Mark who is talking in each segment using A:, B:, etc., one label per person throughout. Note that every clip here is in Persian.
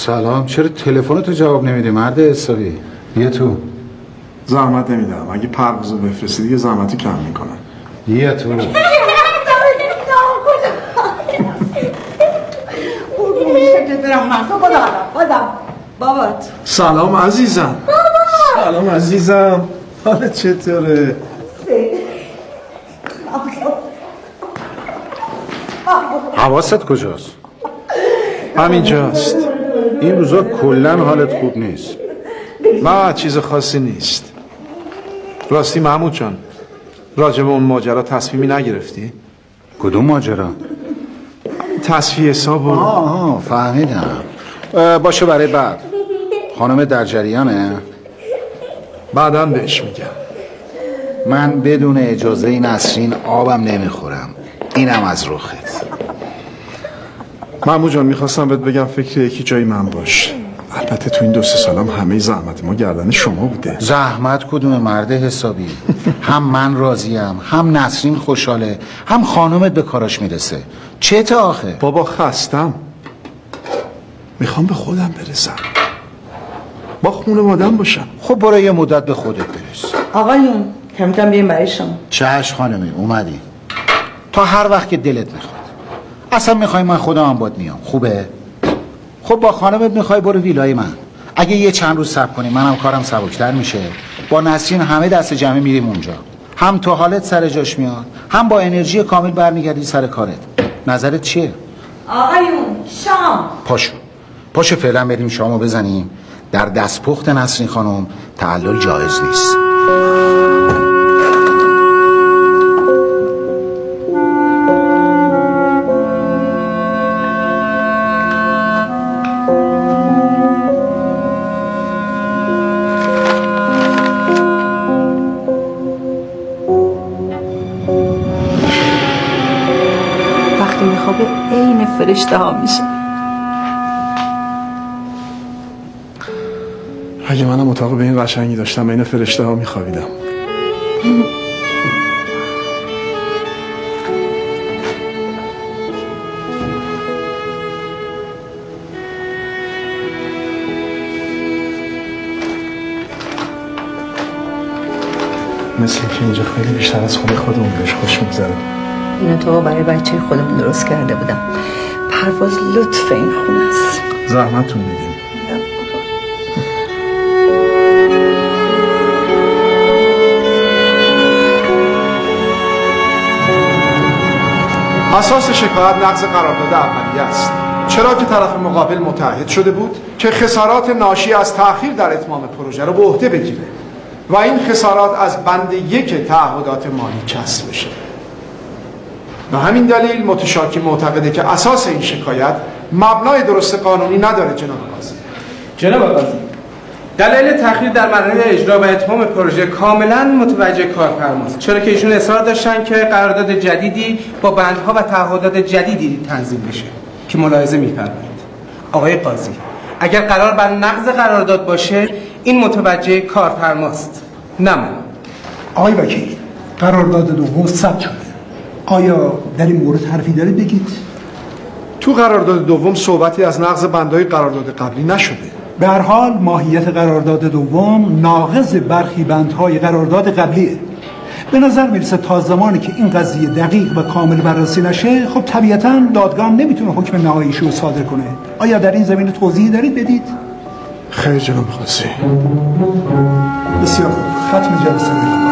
A: سلام. چرا تلفنتو جواب نمیدی مرد حسابی؟ بیا تو.
B: زحمت نمیدم. اگه پروازو بفرستی دیگه زحمتی کم میکنم.
A: بیا تو.
C: بابات.
B: سلام عزیزم. سلام عزیزم. حالت چطوره؟
A: حواست کجاست؟
B: همینجاست.
A: این روزا کلن حالت خوب نیست.
B: نه چیز خاصی نیست. راستی محمود جان، راجع به اون ماجرا تصمیمی نگرفتی؟
A: کدوم ماجرا؟
B: تصفیه حساب.
A: آها فهمیدم. باشه برای بعد. خانم در جریانه؟
B: بعداً بهش میگم.
A: من بدون اجازه نسرین آبم نمیخورم. اینم از رخت.
B: محمود جان میخواستم بهت بگم فکر یکی جای من باش. البته تو این 2-3 سالم همه زحمت ما گردن شما بوده.
A: زحمت کدوم مرد حسابی؟ هم من راضیم، هم نسرین خوشحاله، هم خانومت به کاراش میرسه. چته آخه؟
B: بابا خستم. میخوام به خودم برسم، با خانواده‌ام باشم.
A: خب برو یه مدت به خودت برس.
C: آقایون کم کم بیایم برای شما.
A: چشم خانمی اومدی. تا هر وقت که دلت میخواد. اصلا میخوای من خودم هم باد میام. خوبه؟ خب با خانمت میخوای برو ویلای من. اگه یه چند روز صبر کنی منم کارم سبکتر میشه. با نسرین همه دست جمعی میریم اونجا. هم تو حالت سر جاش میاد، هم با انرژی کامل برمیگردی سر کارت. نظرت چیه؟
C: آقایون شام.
A: پاشو فعلا بریم شامو بزنیم. در دستپخت نسرین خانم تعلل جایز نیست.
C: وقتی میخوابه عین فرشته ها میشه.
B: اگه منم اتاق به این قشنگی داشتم بین فرشته ها میخوابیدم. مثل که اینجا خیلی بیشتر از خودمون بهش خوش میگذره.
C: این تو برای بچه خودمون درست کرده بودم. پرواز لطف این خونه است.
B: زحمتون میدیم. اساس شکایت نقض قرارداد اولیه است. چرا که طرف مقابل متعهد شده بود که خسارات ناشی از تأخیر در اتمام پروژه رو به عهده بگیره و این خسارات از بند 1 تعهدات مالی کسر بشه. به همین دلیل متشاکی معتقده که اساس این شکایت مبنای درست قانونی نداره. جناب قاضی،
D: دلایل تأخیر در مراحل اجرا و اتمام پروژه کاملا متوجه کارفرماست، چرا که ایشون اصرار داشتن که قرارداد جدیدی با بندها و تعهدات جدیدی تنظیم بشه که ملاحظه می‌فرمایید. آقای قاضی، اگر قرار بر نقض قرارداد باشه این متوجه کارفرماست، نه من.
E: آقای وکیل، قرارداد دوم ثبت شده. آیا در این مورد حرفی دارید بگید؟
B: تو قرارداد دوم صحبتی از نقض بندهای قرارداد قبلی نشده.
E: به هر حال ماهیت قرارداد دوم ناقض برخی بندهای قرارداد قبلیه. به نظر میرسه تا زمانی که این قضیه دقیق و کامل بررسی نشه، خب طبیعتاً دادگاه نمیتونه حکم نهاییش رو صادر کنه. آیا در این زمینه توضیحی دارید بدید؟
B: خیر جناب قاضی.
E: بسیار خوب. ختم جلسه بگم.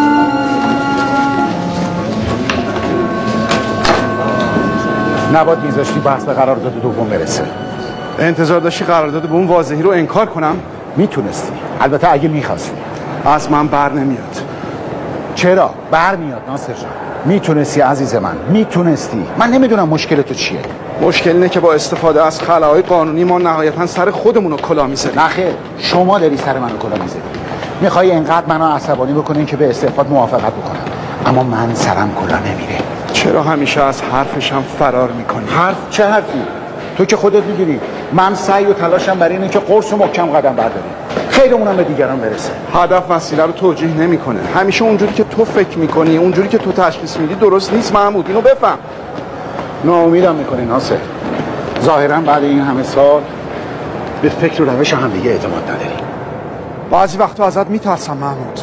A: نباید میذاشتی بحث به قرارداد دوم برسه.
B: انتظار داشتی قرارداد به اون واضحی رو انکار کنم؟
A: میتونستی، البته اگه میخواستی.
B: از من بر نمیاد.
A: چرا؟ بر میاد ناصر جان. میتونستی عزیز من، میتونستی. من نمیدونم مشکل تو چیه.
B: مشکل اینه که با استفاده از خلاهای قانونی ما نهایتاً سر خودمون رو کلا میزنیم.
A: نخیر، شما داری سر منو کلا میزنی. میخوای اینقدر منو عصبانی بکنی که به استعفات موافقت بکنم، اما من سرم کلا نمیره.
B: چرا همیشه از حرفشم فرار میکنی؟
A: حرف؟ چه حرفی؟ تو که خودت میدونی من سعی و تلاشم برای اینه که قرص و محکم قدم برداریم، خیرمونم به دیگران برسه.
B: هدف وسیله رو توجیه نمیکنه. همیشه اونجوری که تو فکر میکنی، اونجوری که تو تشخیص میدی درست نیست محمود. اینو بفهم.
A: ناامیدم میکنی ناصر. ظاهرا بعد این همه سال به فکر و روش همدیگه اعتماد نداریم.
B: بعضی وقتا ازت میترسم محمود.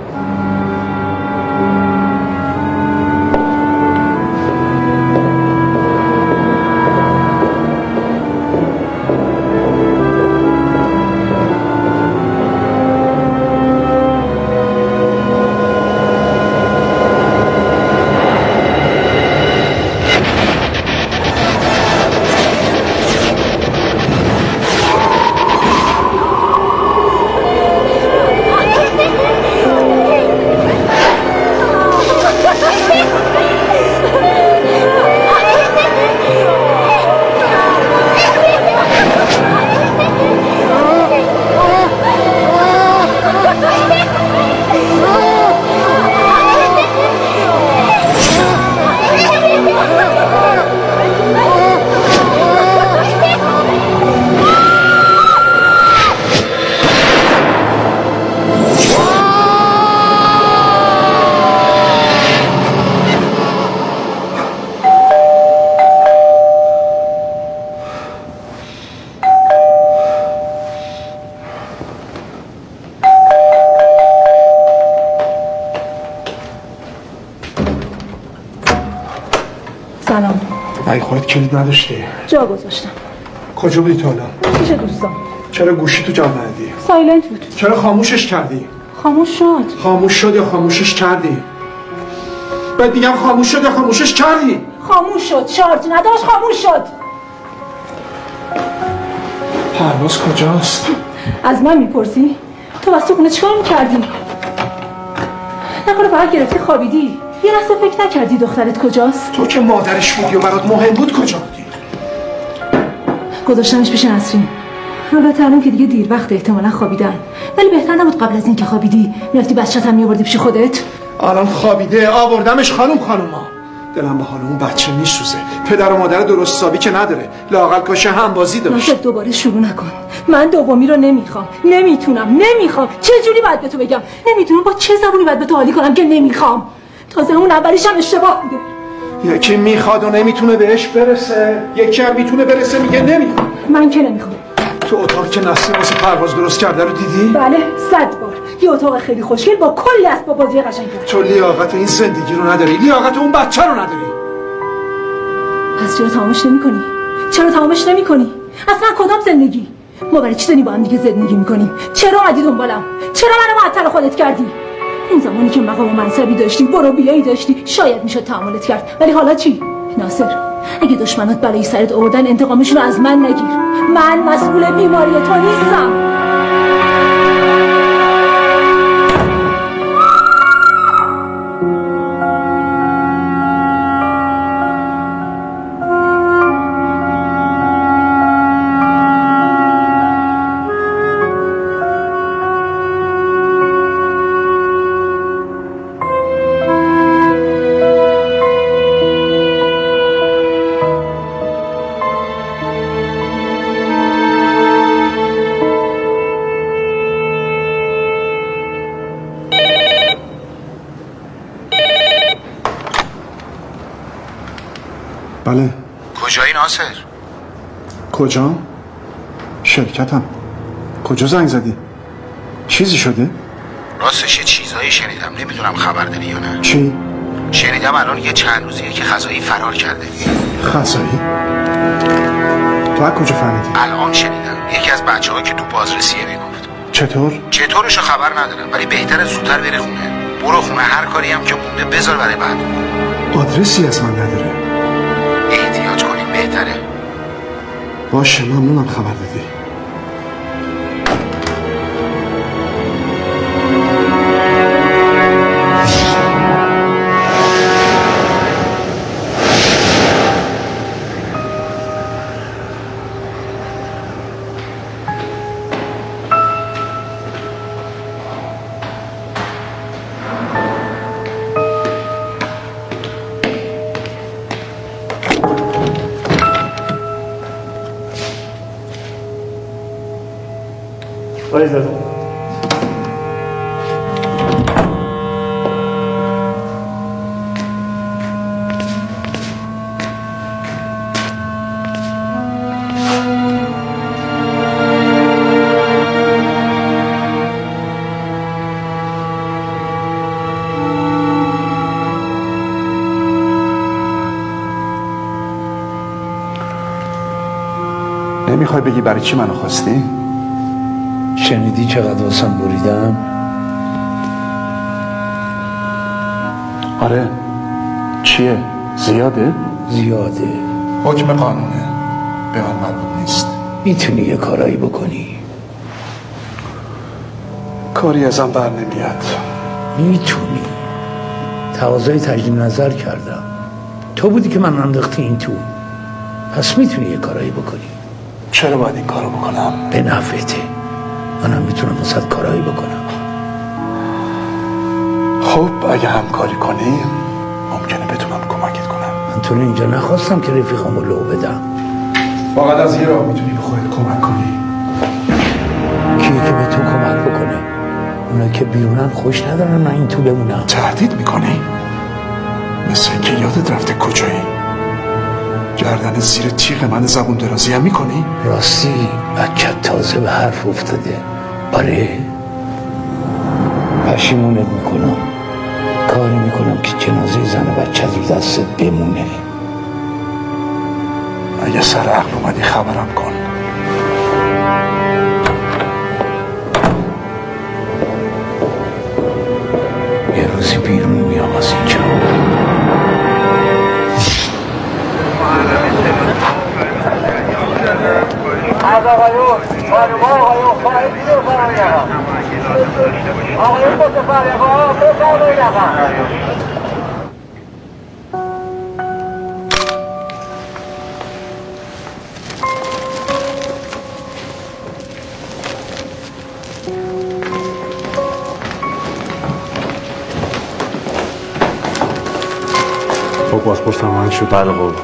C: سلام.
B: ای خودت کلید نداشتی؟
C: جا گذاشتم.
B: کجا بودی تو الان؟
C: پیش دوستان.
B: چرا گوشی تو جا ندی؟
C: سایلنت بود.
B: چرا خاموشش کردی؟
C: خاموش شد.
B: خاموش شد یا خاموشش کردی؟ بعد میگم خاموش شد یا خاموشش کردی؟
C: خاموش شد. شارژ نداشت، خاموش شد.
B: پرواز کجاست؟
C: از من میپرسی؟ تو واسه تو خونه چیکار میکردی؟ نکنه فقط گرفتی خوابیدی؟ یه لحظه فکر نکردی دخترت کجاست؟
B: تو که مادرش بودی و برات مهم بود کجا بودی؟
C: گذاشتمش پیش نسرین. البته الان که دیگه دیر وقت احتمالا خوابیدن، ولی بهتر نبود قبل از این که خوابیدی میرفتی بچه‌ت هم میآوردی پیش خودت؟
B: الان خوابیده، آوردمش خانوما. دلم به حال اون بچه میسوزه. پدر و مادر درست حسابی که نداره. لااقل کاش همبازی داشت.
C: ناصر دوباره شروع نکن. من دومی رو نمیخوام. نمیخوام. چه جوری باید به تو بگم؟ نمیتونم. با چه زبونی باید به تو حالی کنم که نمیخوام؟ تازه اون اولیش هم اشتباه بوده.
B: یکی میخواد و نمیتونه بهش برسه، یکی هم میتونه برسه میگه نمیخوام.
C: من که نمیخوام.
B: تو اتاق که نسرین واسه پرواز درست کرده رو دیدی؟
C: بله 100 بار. یه اتاق خیلی خوشگل با کلی اسباب بازی قشنگ.
B: تو لیاقت این زندگی رو نداری، لیاقت اون بچه رو نداری.
C: پس چرا تمامش نمی‌کنی؟ اصلا کدام زندگی؟ ما برای چی داری با هم دیگه زندگی می‌کنیم؟ چرا اومدی دنبالم؟ چرا منو معطل خودت کردی؟ اون زمانی که مقام و منصبی داشتی، برو بیایی داشتی، شاید میشد تحملت کرد. ولی حالا چی؟ ناصر، اگه دشمنات برای سرت آوردن انتقامشون رو از من نگیر. من مسئول بیماری تو نیستم.
B: بله.
A: کجایی ناصر؟
B: کجا؟ شرکتم. کجا زنگ زدی؟ چیزی شده؟
A: راستش یه چیزایی شنیدم، نمیدونم خبر داری یا نه.
B: چی؟
A: شنیدم الان یه چند روزیه که خزایی فرار کرده.
B: خزایی؟ تو از کجا فهمیدی؟
A: الان شنیدم یکی از بچه‌ها که تو بازرسیه میگفت.
B: چطورشو
A: خبر ندارم، ولی بهتره زودتر بره خونه. برو خونه، هر کاری هم که مونده بذار برای بعد.
B: آدرسی از من نداره.
A: احتیاج کنیم بهتره.
B: باشه ممنونم خبر دادی. نمیخوای بگی برای چی منو خواستی؟
F: شنیدی چقدر واسم بریدم؟
B: آره. چیه؟ زیاده؟
F: زیاده.
B: حکم قانونه، به من مربوط نیست.
F: میتونی یه کارایی بکنی؟
B: کاری ازم بر نمیاد.
F: میتونی. تقاضای تجدید نظر کردم، تو بودی که من انداختی این تو، پس میتونی یه کارایی بکنی.
B: چرا باید این کارو بکنم؟
F: به نفعته. منم میتونم واسه کارایی بکنم.
B: خب اگه همکاری کنی ممکنه بتونم کمکت کنم.
F: من تو اینجا نخواستم که رفیقامو لو بدم.
B: فقط از یه راه میتونی به خودت کمک کنی.
F: کیه که به تو کمک بکنه؟ اونا که بیرونن خوش ندارن من این تو بمونم.
B: تهدید میکنی؟ مثل اینکه یادت رفته کجایی؟ گردن زیر تیغ من زبون درازی هم میکنی؟
F: راستی بچت تازه به حرف افتاده. آره پشیمونت میکنم. کاری میکنم که جنازه زن و بچه رو دستت بمونه.
B: اگه سر عقل اومدی خبرم کن.
F: یه روزی بیرون میام از اینجا.
G: از آقایون خواهید رو فرمایی نقم آقایون متفرقه ها بفرمایی نقم.
H: خب پاسپورت هم شد. بله قربان.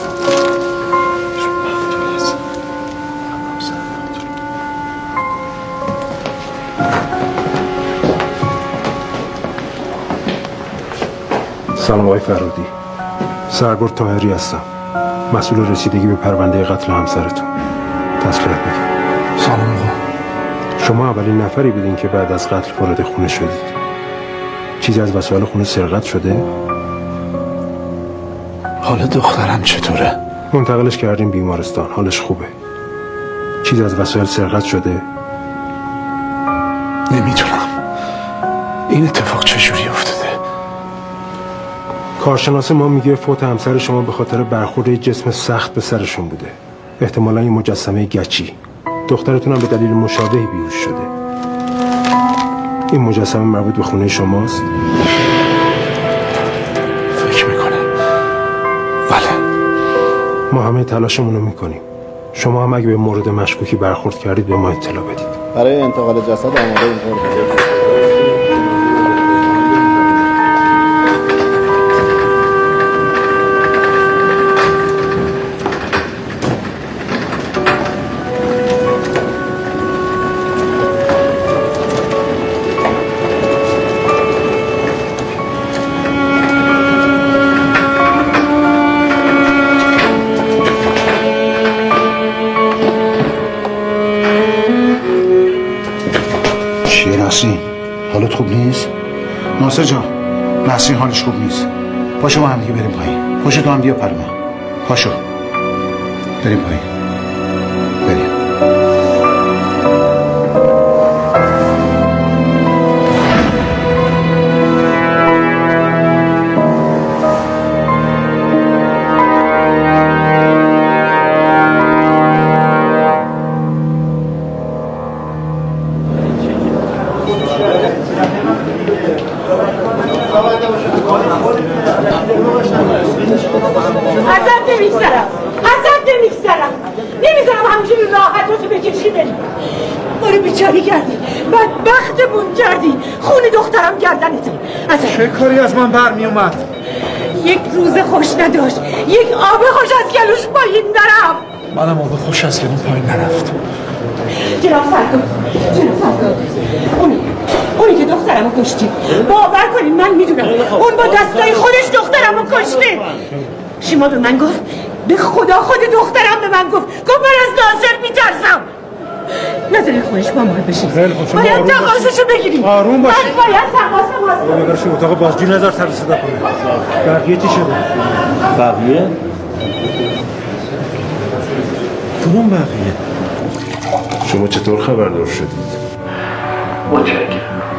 H: سلام آقای فرودی، سرگرد طاهری هستم، مسئول رسیدگی به پرونده قتل همسرتون. تسلیت میگم.
B: سلام آقا.
H: شما اولین نفری بودین که بعد از قتل وارد خونه شدید. چیزی از وسایل خونه سرقت شده؟
B: حال دخترم چطوره؟
H: منتقلش کردیم بیمارستان، حالش خوبه. چیزی از وسایل سرقت شده؟
B: نمیدونم این اتفاق چجوری افتاده.
H: کارشناس ما میگه فوت همسر شما به خاطر برخورد جسم سخت به سرشون بوده. احتمالاً این مجسمه گچی. دخترتون هم به دلیل مشابهی بیهوش شده. این مجسمه مربوط به خونه شماست؟
B: فکر میکنه. بله.
H: ما همه تلاشمون رو میکنیم. شما هم اگه به مورد مشکوکی برخورد کردید به ما اطلاع بدید.
I: برای انتقال جسد آماده این
A: حالت خوب نیست؟ ناصر جان، نسرین حالش خوب نیست. پاشو ما هم دیگه بریم پایین. پاشو تو هم بیا پر من. پاشو بریم پایین. بریم.
C: نمیذارم همینجوری راحتاتو بکشی بری. ما رو بیچاری کردی، بدبختمون کردی، خون دخترم گردنته.
B: چه کاری از من برمی اومد؟
C: یک روز خوش نداشت، یک آب خوش از گلوش پایین نرفت.
B: منم آب خوش از گلوم پایین نرفت.
C: جناب فرگاد، اونی که دخترمو کشتی، باور کنین من میدونم اون با دستای خودش دخترمو کشته. شما به من گفت، به خدا خود دخترم به من گفت من از ناصر میترسم. نظر خودش با ما بشه. باید تقاصشو بگیریم.
H: آروم باشی.
C: من باید تقاصم
H: برشی اتاق بازجویی نظر سر صدا کنه. بقیه چی شده؟
I: بقیه؟
H: کدوم بقیه؟ شما چطور خبردار شدید؟
F: متشکرم.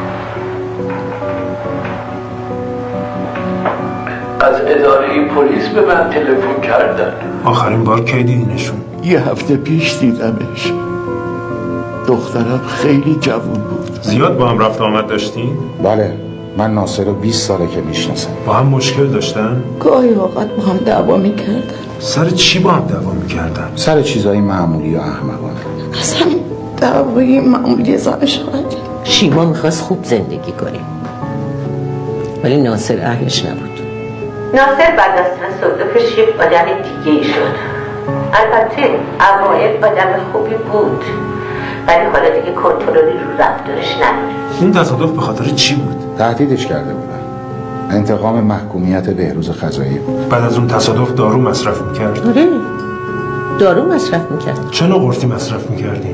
F: از اداره پلیس به من تلفن کردن.
H: آخرین بار کی دیدینشون؟
J: یه هفته پیش دیدمش. دخترم خیلی جوان بود.
H: زیاد با هم رفت آمد داشتین؟
A: بله، من ناصر رو 20 ساله که میشناسم.
H: با هم مشکل داشتن؟
J: گاهی اوقات با هم دعوا میکردن.
H: سر چی با هم دعوا میکردن؟
A: سر چیزای معمولی و احمقانه.
J: اصلا دعوای معمولی زن شوهر.
K: شیما میخواست خوب زندگی کنیم، ولی ناصر اهلش نبود.
L: ناصر بعد از تصادفش یک آدم دیگه ای شد. البته اوایل آدم خوبی بود، ولی حالا دیگه کنترلی رو رفتارش نداره.
H: این تصادف به خاطر چی بود؟
A: تهدیدش کرده بودن. انتقام محکومیت بهروز خزایی بود.
H: بعد از اون تصادف دارو مصرف میکرد؟
K: آره، دارو مصرف میکرد.
H: چه نوع قرصی مصرف میکردی؟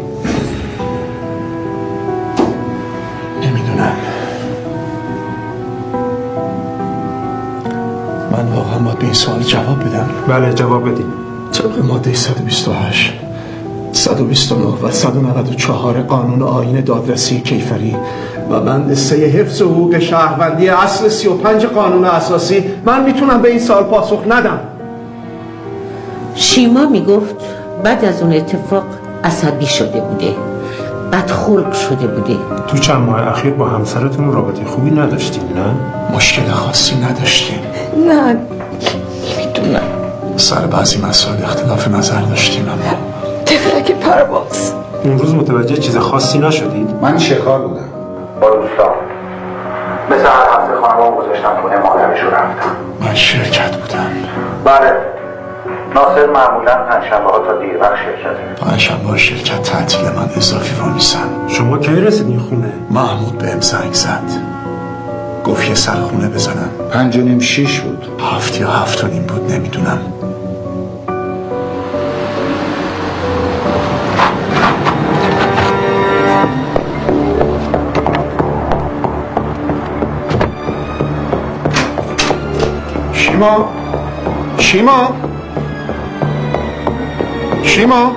J: نمیدونم. من واقعا باید به این سوال جواب بدم.
H: بله جواب بدیم.
J: طبق ماده 128 129 و 194 قانون آیین دادرسی کیفری
B: و بند 3 حفظ حقوق شهروندی اصل 35 قانون اساسی من میتونم به این سوال پاسخ ندم.
K: شیما میگفت بعد از اون اتفاق عصبی شده بوده، بدخلق شده بوده.
H: تو چند ماه اخیر با همسرتون رابطه خوبی نداشتین نه؟
J: مشکل خاصی نداشتیم.
K: نه
J: نمیدونم. سر بعضی مسائل اختلاف نظر داشتیم اما
K: تفلک پرواز.
H: اون روز متوجه چیز خاصی نشدید؟
A: من شکار بودم.
G: با دوستان مثل هر هفته خانمام گذاشتم خونه مادرشو رفتم.
J: من شرکت بودم.
G: بله، ناصر معمولا پنجشنبه ها تا دیر وقت شرکته.
J: پنجشنبه شرکت تعطیل، من اضافی وامیسم.
H: شما کی رسیدین خونه؟
J: محمود بهم زنگ زد، گفت یه سر خونه بزنم.
A: 5:30 6 بود.
J: 7 یا 7:30 بود، نمیدونم.
B: شیما شیما شیما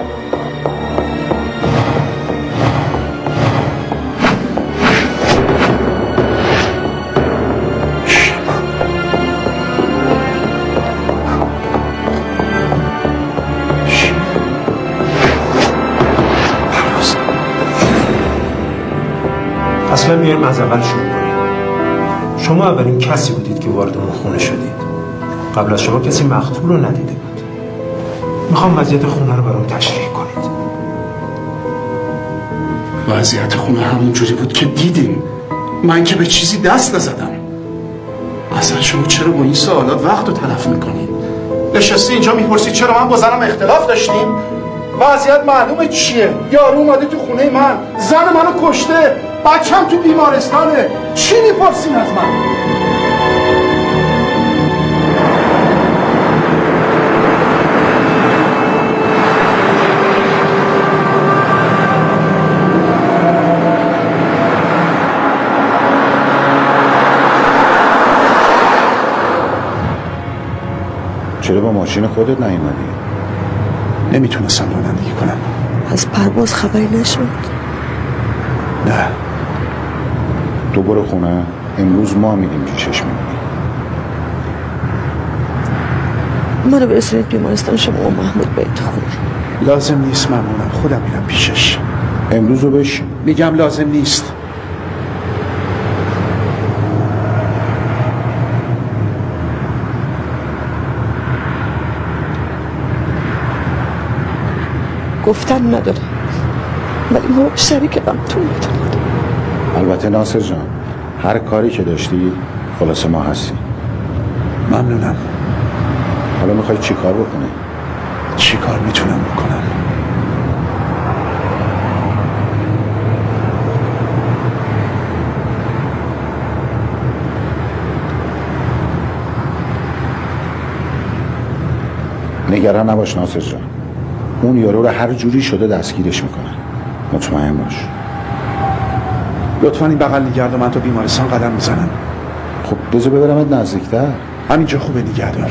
H: اصلا میاریم از اول شروع کنیم. شما اولین کسی بودید که وارد اون خونه شدید. قبل از شما کسی مقتول رو ندیده بود. میخوام وضعیت خونه رو برام تشریح کنید.
J: وضعیت خونه همون جوری بود که دیدیم. من که به چیزی دست نزدم. اصلا شما چرا با این سوالات وقت رو تلف میکنید؟
B: نشستی اینجا میپرسی چرا من با زنم اختلاف داشتیم؟ وضعیت معلومه چیه. یارو اومده تو خونه من، زن منو کشته، بچم تو بیمارستانه. چی میپرسین از من؟
A: چرا با ماشین خودت نیومدی؟
J: نمیتونستم رانندگی کنم.
K: از پرواز خبری نشد؟
J: نه.
A: تو برو خونه، امروز ما میدیم که چشم میبینی.
K: منو برسونید بیمارستان، شما و محمود برید خونه.
J: لازم نیست، ممنونم، خودم میرم پیشش.
A: امروز رو بشین.
J: میگم لازم نیست.
K: گفتن نداره، ولی ما شریک غمتون میدونید.
A: البته ناصر جان، هر کاری که داشتی خلاص ما هستیم.
J: ممنونم.
A: حالا میخوای چی کار بکنی؟
J: چی کار میتونم بکنم؟
A: نگران نباش ناصر جان، اون یارو رو هر جوری شده دستگیرش میکنن، مطمئن باش.
J: لطفاً این بغل نگرد و من تو بیمارستان قدم میزنم.
A: خب بذار ببرمت نزدیکتر.
J: همینجا خوبه، نگهدار.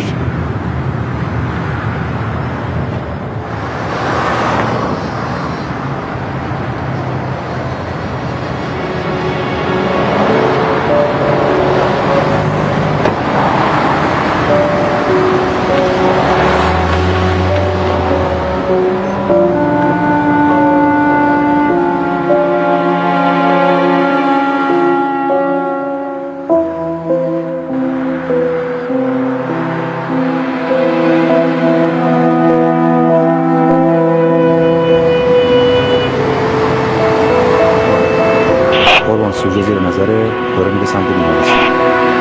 I: با اون سوژه زیر نظره، داره میره سمت بیمارستان.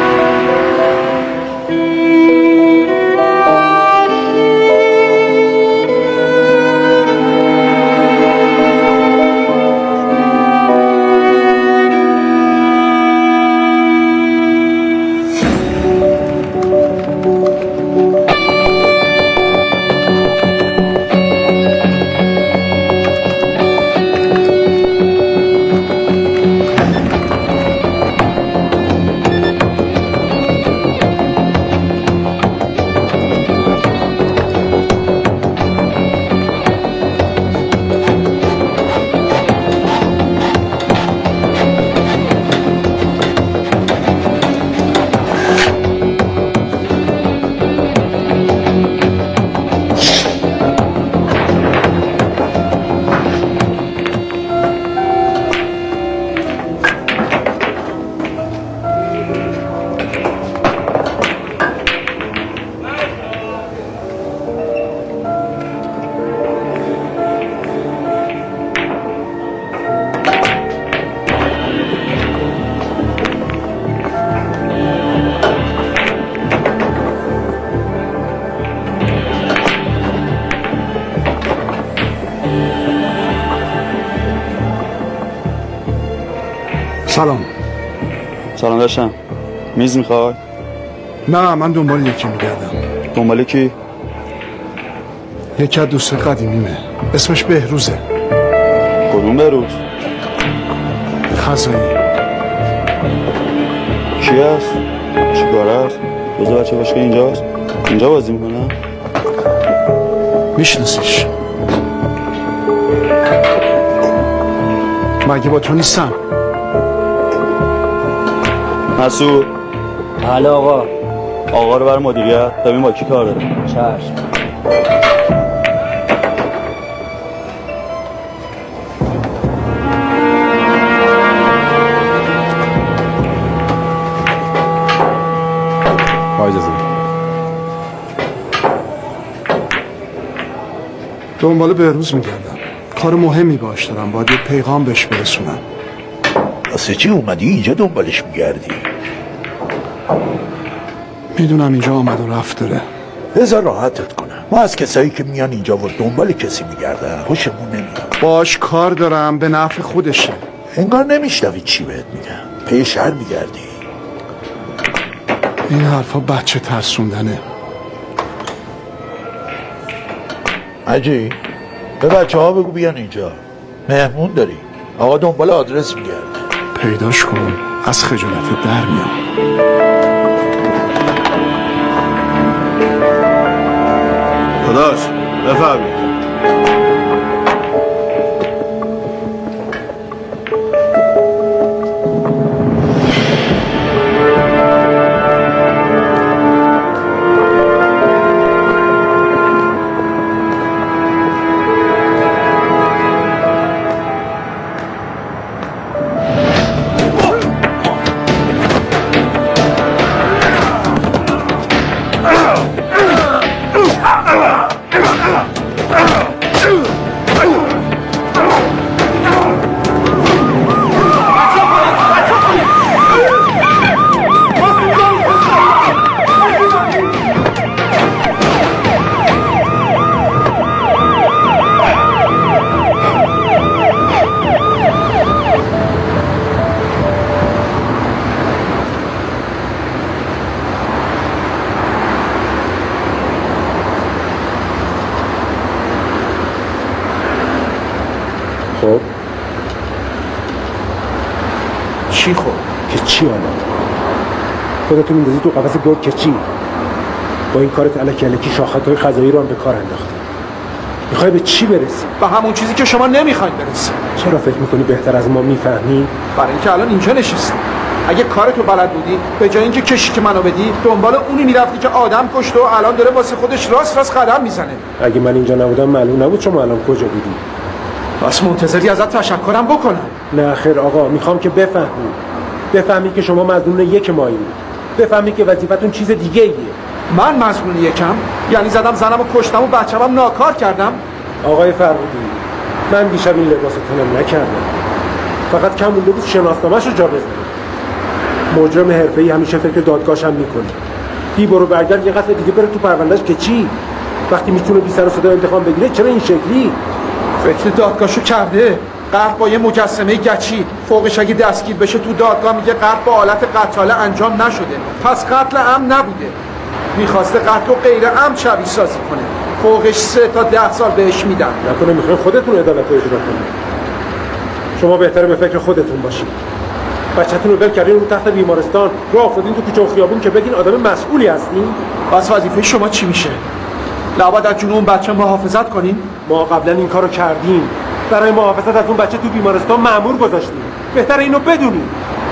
I: سلام داشتم. میز میخوای؟
B: نه من دنبال یکی میگردم.
I: دنبال کی؟
B: یکی از دوست قدیمیمه، اسمش بهروزه.
I: کدوم بهروز؟
B: خزایی.
I: کی هست؟ چی کاره هست؟ بذار بچه باشه اینجاست؟ اینجا بازی میکنه؟
B: میشناسیش؟ مگه با تو نیستم؟
I: مسعود.
M: بله آقا.
I: آقا رو بر مدیریت ببین با کی کار داره.
M: چشم.
I: با اجازه.
B: دنبال بهروز میگردم. کار مهمی باش دارم، باید یه پیغام بهش برسونم.
N: واسه چی اومدی اینجا دنبالش میگردی؟
B: میدونم اینجا آمد و رفت داره.
N: بذار راحتت کنم. ما از کسایی که میان اینجا و دنبال کسی میگردن خوشمون نمیاد.
B: باش کار دارم، به نفع خودشه.
N: انگار نمیشنوی چی بهت میگم. پی شهر میگردی.
B: این حرفا بچه ترسوندنه.
N: عجی به بچه ها بگو بیان اینجا، مهمون داری. آقا دنبال آدرس میگرده.
B: پیداش کن، از خجالت در میام.
N: داداش بفرمایید.
H: خب
B: چی خب؟
H: که چی حالا؟ خودتو میندازی تو قفس گرگ که چی؟ با این کارت الکی الکی شاخطهای غذایی رو هم به کار انداختی. میخوای به چی برسی؟
B: به همون چیزی که شما نمیخواید برسی.
H: چرا فکر میکنی بهتر از ما میفهمی؟
B: برای اینکه الان اینجا نشستی. اگه کارتو بلد بودی به جای اینکه کشی که منو بدی دنبال اونی میرفتی که آدم کشت و الان داره واسه خودش راست قدم میزنه.
H: اگه من اینجا نبودم معلوم نبود شما الان کجا بودی.
B: بس منتظری ازت تشکرم بکنم.
H: نه خیر آقا، میخوام که بفهمی که شما مظنون یک مایی، بفهمی که وظیفتون چیز دیگه ایه.
B: من مظنون یکم؟ یعنی زدم زنم و کشتم و بچه‌م ناکار کردم؟
H: آقای فرهودی، من دیشب این لباستونم نکردم. فقط کم مونده بود شناسنامه‌شو جا بذاره. مجرم حرفه‌ای همیشه فکر دادگاهش هم میکنه. بی برو برگرد یه قتل دیگه بره تو پروندهش که چی؟ وقتی میتونه بی سر و صدا انتقام بگیره چرا این شکلی؟
B: فکر دادگاهشو کرده. قتل با یه مجسمه گچی، فوقش اگه دستگیر بشه تو دادگاه میگه قتل با آلت قتاله انجام نشده، پس قتل عمد نبوده. میخواسته قتل رو غیر عمد شبیه سازی کنه، فوقش 3 تا 10 سال بهش میدن.
H: نکنه میخواین خودتون عدالت رو اجرا کنید؟ شما بهتره به فکر خودتون باشید. بچه‌تون رو ول کردین رو تخت بیمارستان، رو افتادین تو کوچه و خیابون که بگین آدم مسئولی هستین؟
B: پس وظیفه شما چی میشه؟ لابد از جون اون بچه محافظت کنین؟
H: ما قبلا این کارو کردیم. برای محافظت از اون بچه تو بیمارستان مأمور گذاشتیم. بهتره اینو بدونید.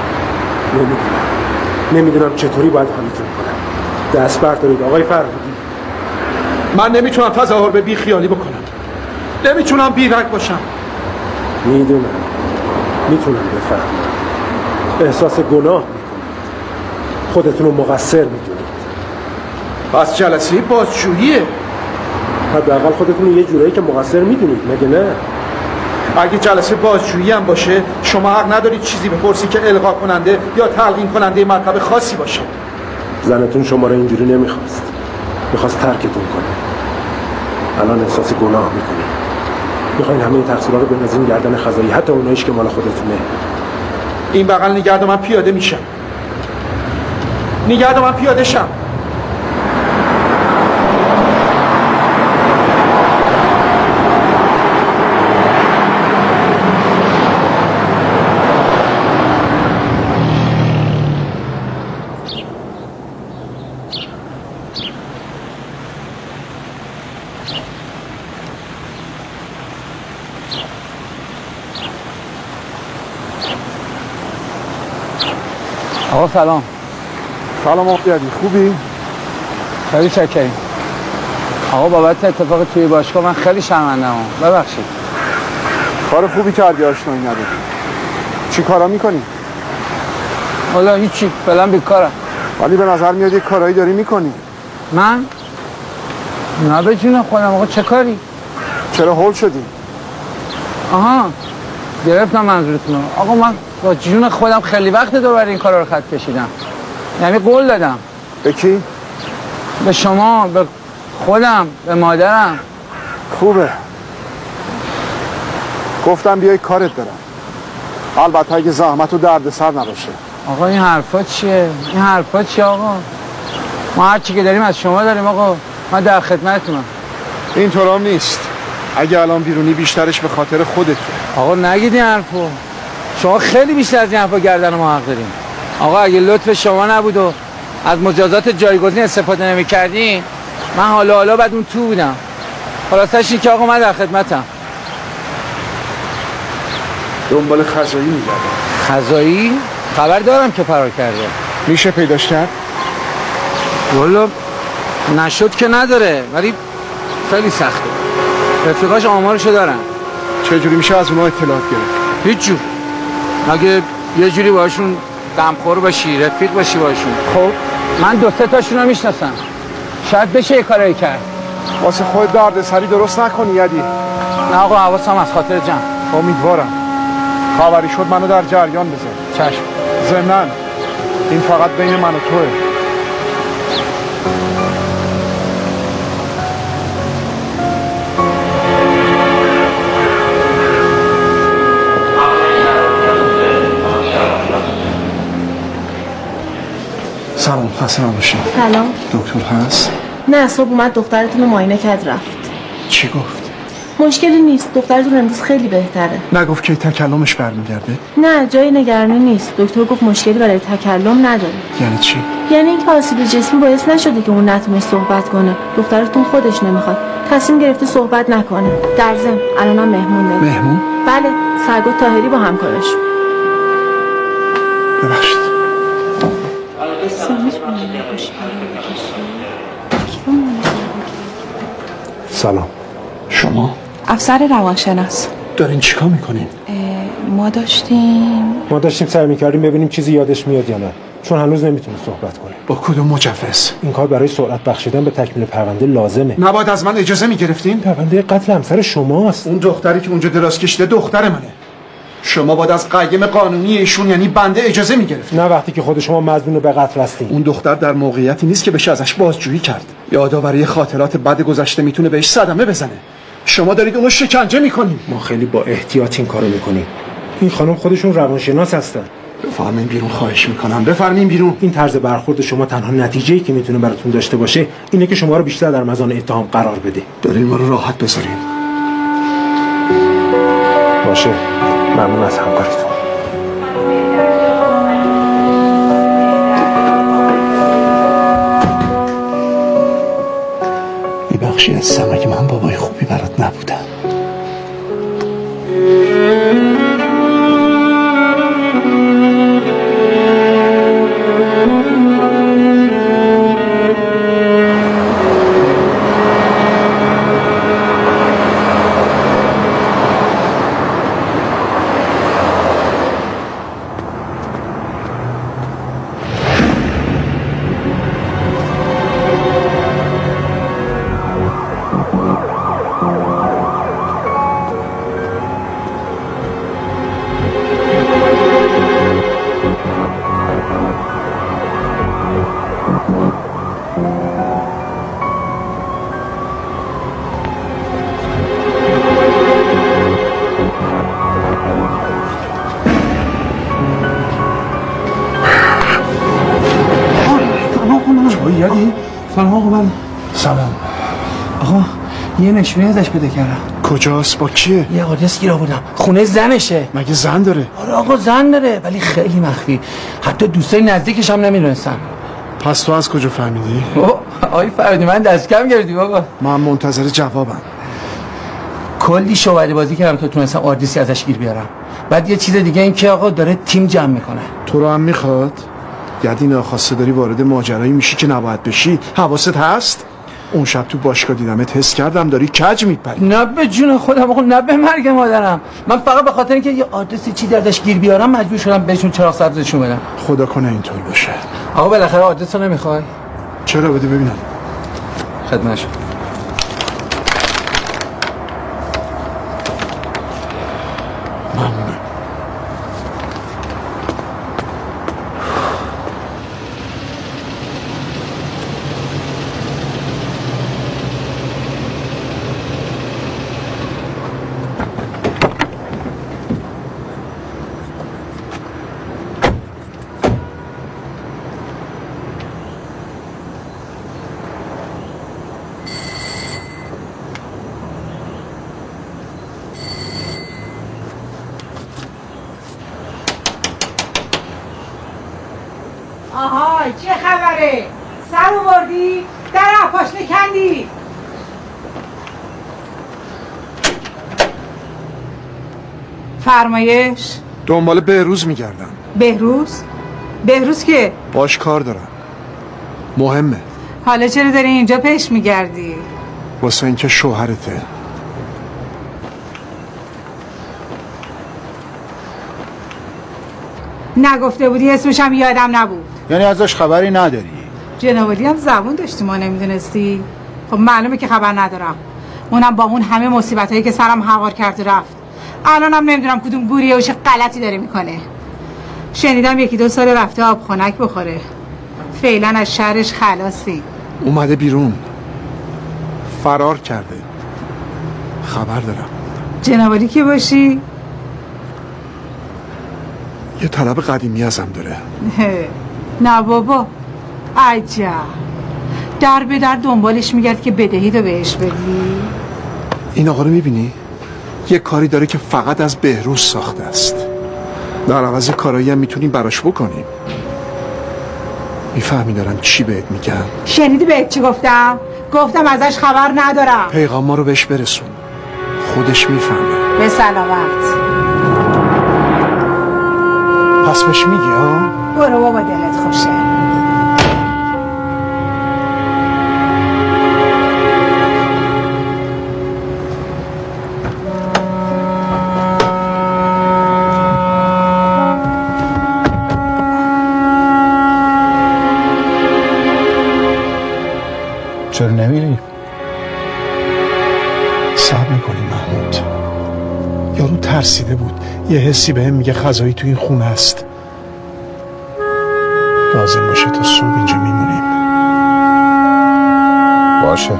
H: نمیدونم چطوری باید حالیتون کنم. دست بردارید آقای فرهودی.
B: من نمیتونم تظاهر به بی خیالی بکنم. نمیتونم بی‌رگ باشم.
H: میدونم بفهم. احساس گناه میکنید. خودتون رو مقصر میدونید.
B: پس جلسه بازجوییه.
H: حداقل خودتون رو یه جورایی که مقصر میدونید مگه نه؟
B: اگه جلسه بازجویی هم باشه شما حق ندارید چیزی بپرسی که القا کننده یا تلقین کننده مطلب خاصی باشه.
H: زنتون شما رو اینجوری نمیخواست. میخواست ترکتون کنه. الان احساس گناه میکنید. میخواین همه تقصیرها رو بندازین گردن خزایی، حتی اوناییش که مال خودتونه.
B: این بغل نگرد من پیاده میشم. نگرد من پیاده شم.
M: آقا سلام.
B: سلام آقایدی، خوبی؟
M: خیلی چکریم. آقا بابت اتفاق توی باشگاه من خیلی شرمنده‌ام. ببخشید.
B: کار خوبی کردی آشنایی نداری. چی کارا میکنی؟
M: والا هیچی، فعلا بیکارم.
B: ولی به نظر میاد یک کارایی داری میکنی.
M: من؟ نه به جون خودم. آقا چه کاری؟
B: چرا هول شدی؟
M: آها گرفتم منظورتون. آقا من با جون خودم خیلی وقت دوباره این کارا رو خط کشیدم. یعنی قول دادم.
B: به کی؟
M: به شما، به خودم، به مادرم.
B: خوبه. گفتم بیای کارت دارم. البته اگه زحمت و دردسر نباشه.
M: آقا این حرفا چیه؟ این حرفا چیه آقا؟ ما هر چی که داریم از شما داریم آقا. من در خدمتتونم.
B: این طورام نیست. اگه الان بیرونی بیشترش به خاطر خودته.
M: آقا نگید این حرفو. شما خیلی بیشتر از این حرفا گردن ما حق داریم. آقا اگه لطف شما نبود و از مجازات جایگزین استفاده نمی‌کردین من حالا بعد اون تو بودم. خلاصش این که آقا من در خدمتم.
B: دنبال خزایی می‌گردم.
M: خزایی؟ خبر دارم که فرار کرده.
B: میشه پیداش کرد؟
M: والا نشد که نداره ولی خیلی سخته. رفیقاش آمارشو دارن.
B: چه جوری میشه از اونها اطلاعات گرفت؟
M: هیچ جور. اگه یه جوری باشون دمخور باشی، رفیق باشی باشون. خب من 2-3 تاشون رو میشناسم. شاید بشه یه کاری کرد.
B: واسه خود دردسری درست نکنی یدی.
M: نه آقا حواسم از خاطر جمع.
B: امیدوارم. خبری شد منو در جریان بذار.
M: چشم.
B: ضمناً این فقط بین من و توه. سلام، خسته نباشید.
O: سلام.
B: دکتر هست؟
O: نه صبح اومد دخترتون رو معاینه کرد رفت.
B: چی گفت؟
O: مشکلی نیست، دخترتون امروز خیلی بهتره.
B: نگفت که تکلمش برمیگرده؟
O: نه جای نگرانی نیست. دکتر گفت مشکلی برای تکلم نداره.
B: یعنی چی؟
O: یعنی اینکه آسیب جسمی باعث نشده که اون نتونه صحبت کنه. دخترتون خودش نمیخواد. تصمیم گرفته صحبت نکنه. در ضمن الانم مهمون داره.
B: مهمون؟
O: بله، سرگل طاهری با همکارش.
B: ببخشید.
H: سلام.
B: شما؟
P: افسر روانشناس.
B: دارین چیکار میکنین؟
P: ما داشتیم
H: سعی میکردیم ببینیم چیزی یادش میاد یا نه، چون هنوز نمیتونه صحبت کنه.
B: با کدوم مجوز؟
H: این کار برای سرعت بخشیدن به تکمیل پرونده لازمه.
B: نباید از من اجازه میگرفتین؟
H: پرونده قتل همسر شماست.
B: اون دختری که اونجا دراز کشیده دختر منه. شما باید از قیم قانونی ایشون یعنی بنده اجازه میگرفت.
H: نه وقتی که خود شما مظنون به قتل هستین.
B: اون دختر در موقعیتی نیست که بشه ازش بازجویی کرد. یادآوری خاطرات بد گذشته میتونه بهش صدمه بزنه. شما دارید اونو شکنجه میکنید.
H: ما خیلی با احتیاط این کارو میکنیم. این خانم خودشون روانشناس هستن.
B: بفرمایید بیرون، خواهش میکنم بفرمایید بیرون.
H: این طرز برخورد شما تنها نتیجه‌ای که میتونه براتون داشته باشه اینه که شما رو بیشتر در مزان اتهام قرار بده.
B: دارین ما رو راحت بذارین.
H: باشه، ممنون از همکاریتون.
B: میبخشی عزیزم اگه من بابای خوبی برات نبودم.
D: سلام آقا، یه نشونه ازش پیدا کردم.
B: کجاست؟ با کیه؟
D: یه آدرس گیر آوردم، خونه زنشه.
B: مگه زن داره؟
D: آره آقا زن داره، ولی خیلی مخفی، حتی دوستای نزدیکش هم نمیدونستن.
B: پس تو از کجا فهمیدی؟
D: آی فردی من دست کم گردی بابا.
B: من منتظر جوابم.
D: کلی شوالی بازی کردم تا تونستم آدرسی ازش گیر بیارم. بعد یه چیز دیگه این که آقا داره تیم جمع میکنه.
B: تو رو هم میخواد؟ یعنی ناخواسته داری وارد ماجرایی میشی که نباید بشی. حواست هست؟ اون شب تو باشگاه دیدمت، حس کردم داری کج میپری.
D: نه به جون خودم آقا، نه به مرگ مادرم. من فقط به خاطر اینکه یه آدرسی چیزی ازش گیر بیارم مجبور شدم بهشون چراغ سبزشون بدم.
B: خدا کنه اینطور باشه.
D: آقا بالاخره آدرس رو نمیخوای؟
B: چرا؟ بده ببینم.
D: خدمتش.
B: ممنونم.
Q: آهای چه خبره؟ سر آوردی؟ در پاش نکندی؟ فرمایش؟
B: دنبال بهروز میگردم.
Q: بهروز؟ بهروز که؟
B: باش کار دارم، مهمه.
Q: حالا چرا داری اینجا پیش میگردی؟
B: واسه اینکه شوهرته.
Q: نگفته بودی اسمش هم یادم نبود.
A: یعنی ازش خبری نداری؟
Q: جنابالی هم زبون داشتی ما نمیدونستی؟ خب معلومه که خبر ندارم. اونم با اون همه مصیبتایی که سرم هوار کرد رفت. الانم نمیدونم کدوم گوریه و چه غلطی داره میکنه. شنیدم 1-2 سال رفته آب خنک بخوره. فعلا از شهرش خلاصی.
B: اومده بیرون، فرار کرده. خبر دارم.
Q: جنابالی کی باشی؟
B: یه طلب قدیمی ازم داره.
Q: نه بابا، عجب. در به در دنبالش میگرد که بدهی رو بهش بدی.
B: این آقا رو میبینی؟ یه کاری داره که فقط از بهروز ساخته است. در عوض کارایی هم میتونیم براش بکنیم. میفهمی دارم چی بهت میگم؟
Q: شنیدی بهت چی گفتم؟ گفتم ازش خبر ندارم.
B: پیغام ما رو بهش برسون، خودش میفهمه.
Q: به سلامت.
B: پس بهش میگی ها؟
Q: برو بابا دلت خوشه.
A: چرا نمیری؟
B: صبر میکنی محمود. یارو ترسیده بود،
J: یه حسی بهم میگه خزایی تو این خونه است. لازم باشه تا صبح اینجا میمونیم.
H: باشه.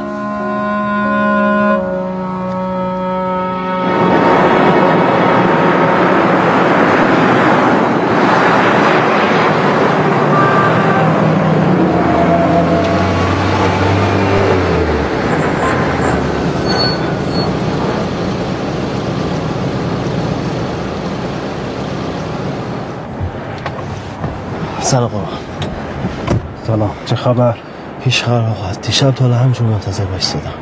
R: سلام آقا.
H: سلام، چه خبر؟
R: هیچ خبر آقا. دیشب تا همجور منتظر بایستادم.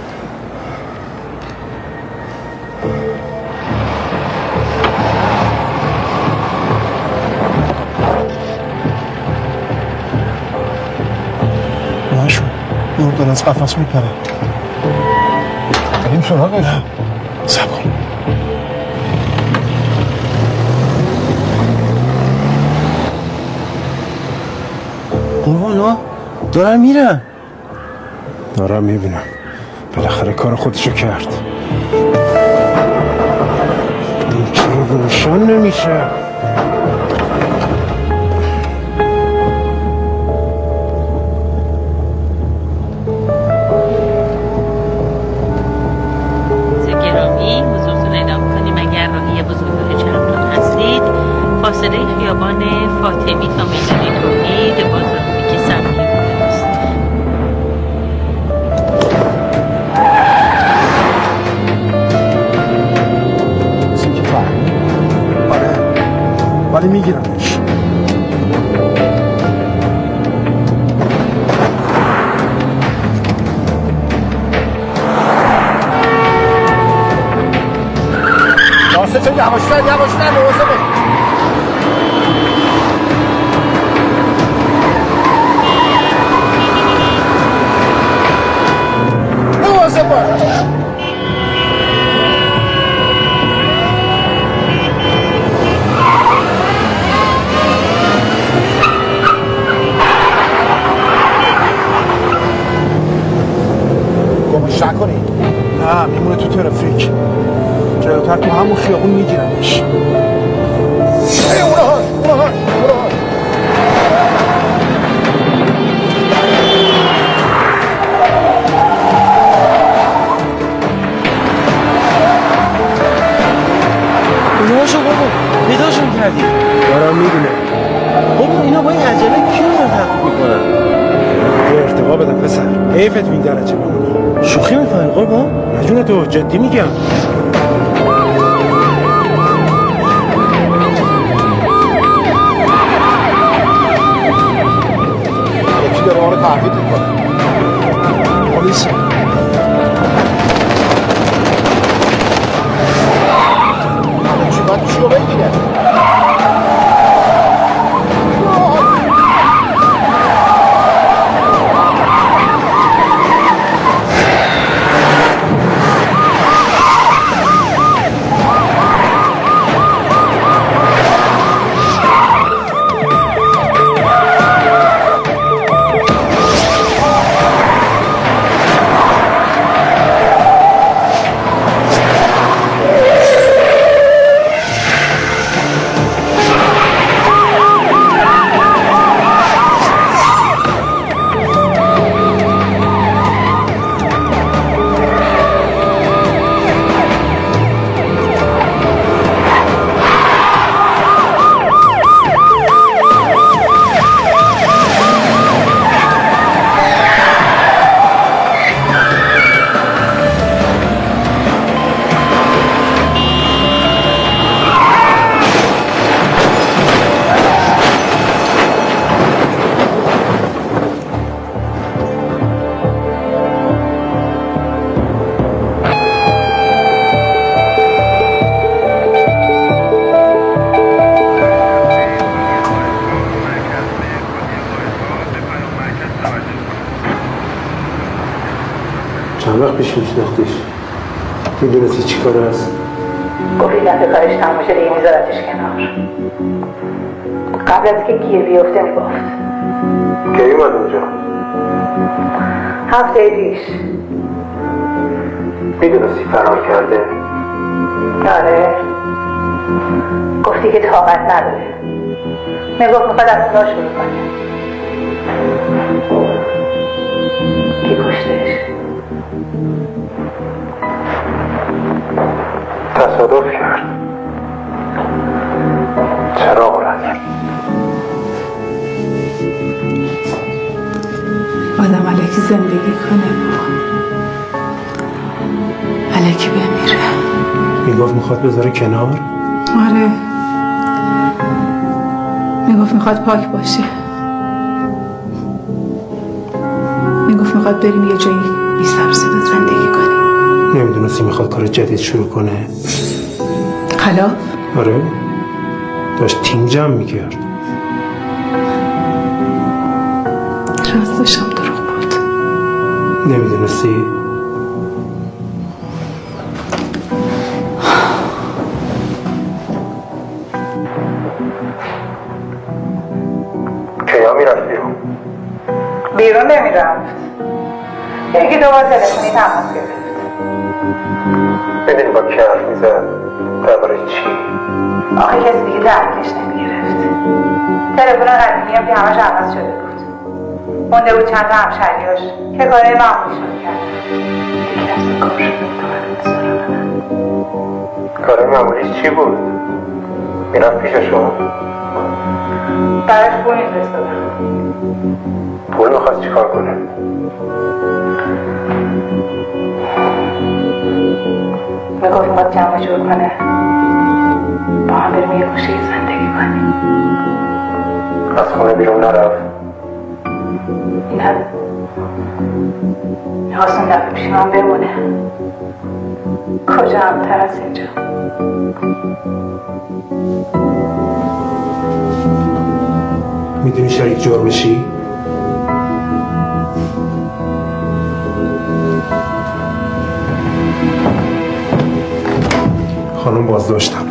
J: نشون اون داره از قفص میپره. بریم سراغش. صبر.
R: قربان دارم میرم.
H: دارم میبینم. بالاخره کار خودشو کرد. این چرا روشن نمیشه؟
L: گرامی حضورتون اعلام کنیم اگر راهی بزرگراه چرمنان هستید فاصله خیابان فاطمی تا میدان توحید با ترافیک سبکی بوده است.
J: که فهمی؟ آره ولی میگیرمش.
A: راسته چه یواشتر لحظه گمش نکنی؟
J: نه میمونه تو ترافیک. جلوتر تو همون خیابون میگیرمش.
A: اونها
R: شو بابا پیداشون کردی.
H: دارم میبینه.
R: بابا اینا با این عجله کی رو تعقیب میکنن؟
H: یه ارتقا بدم پسر. حیفت این درجه بمونه.
R: شوخی میکنی قربان؟
H: نجونه تو جدی میگم.
A: یکی داره ما رو تحقیق میکنه.
J: پلیس.
A: باید چی رو بگیره؟
H: چند وقت پیش میشناختیش؟ میدونستی چی کار هست؟
L: گفتی دفعه کارش تموم شده دیگه میذارتش کنار. قبل از که گیر بیفته میگفت.
H: کی اومد اونجا؟
L: هفته پیش.
H: میدونستی فرار کرده؟
L: آره گفتی که طاقت نداره. میگفت میخواد از خدا شروع کنه. کی کشتش؟
G: تصادف کرد. چراغ رد.
Q: آدم الکی زندگی کنه الکی بمیره.
H: میگفت میخواد بذاره کنار؟
Q: آره، میگفت میخواد پاک باشه. میگفت میخواد بریم یه جایی بی سر و صدا زندگی کنیم.
H: نمیدونستی میخواد کار جدید شروع کنه؟
Q: خلاف؟
H: آره، داشت تیم جمع میکرد.
Q: راستشم دروغ بود.
H: نمیدونستی؟
G: کیا میرفت بیرون؟
L: بیرون نمیرفت. یکی دو بار تلفنی تماس گرفت.
G: میدونی با کی حرف میزد؟ درباره چی؟
L: آخه کسی دیگه درکش نمیگرفت. تلفن قدیمی هم که همش عوض شده بود. مونده بود چند تا همشهریاش که کارهای معمولیشون کردن. دیگه از کار شده
G: کارهای معمولیش چی بود؟ میرفت پیششون؟
L: براش پول میفرستادن.
G: پول میخواست چی کار کنه؟
L: میگفت میخواد جمع جور کنه با هم بریم یه گوشه زندگی کنیم.
G: از خونه بیرون نرفت؟
L: نه، میخواست اون دفعه پیش من بمونه. کجا همتر از اینجا.
H: میدونی شریک جرمشی؟ خانم بازداشتم.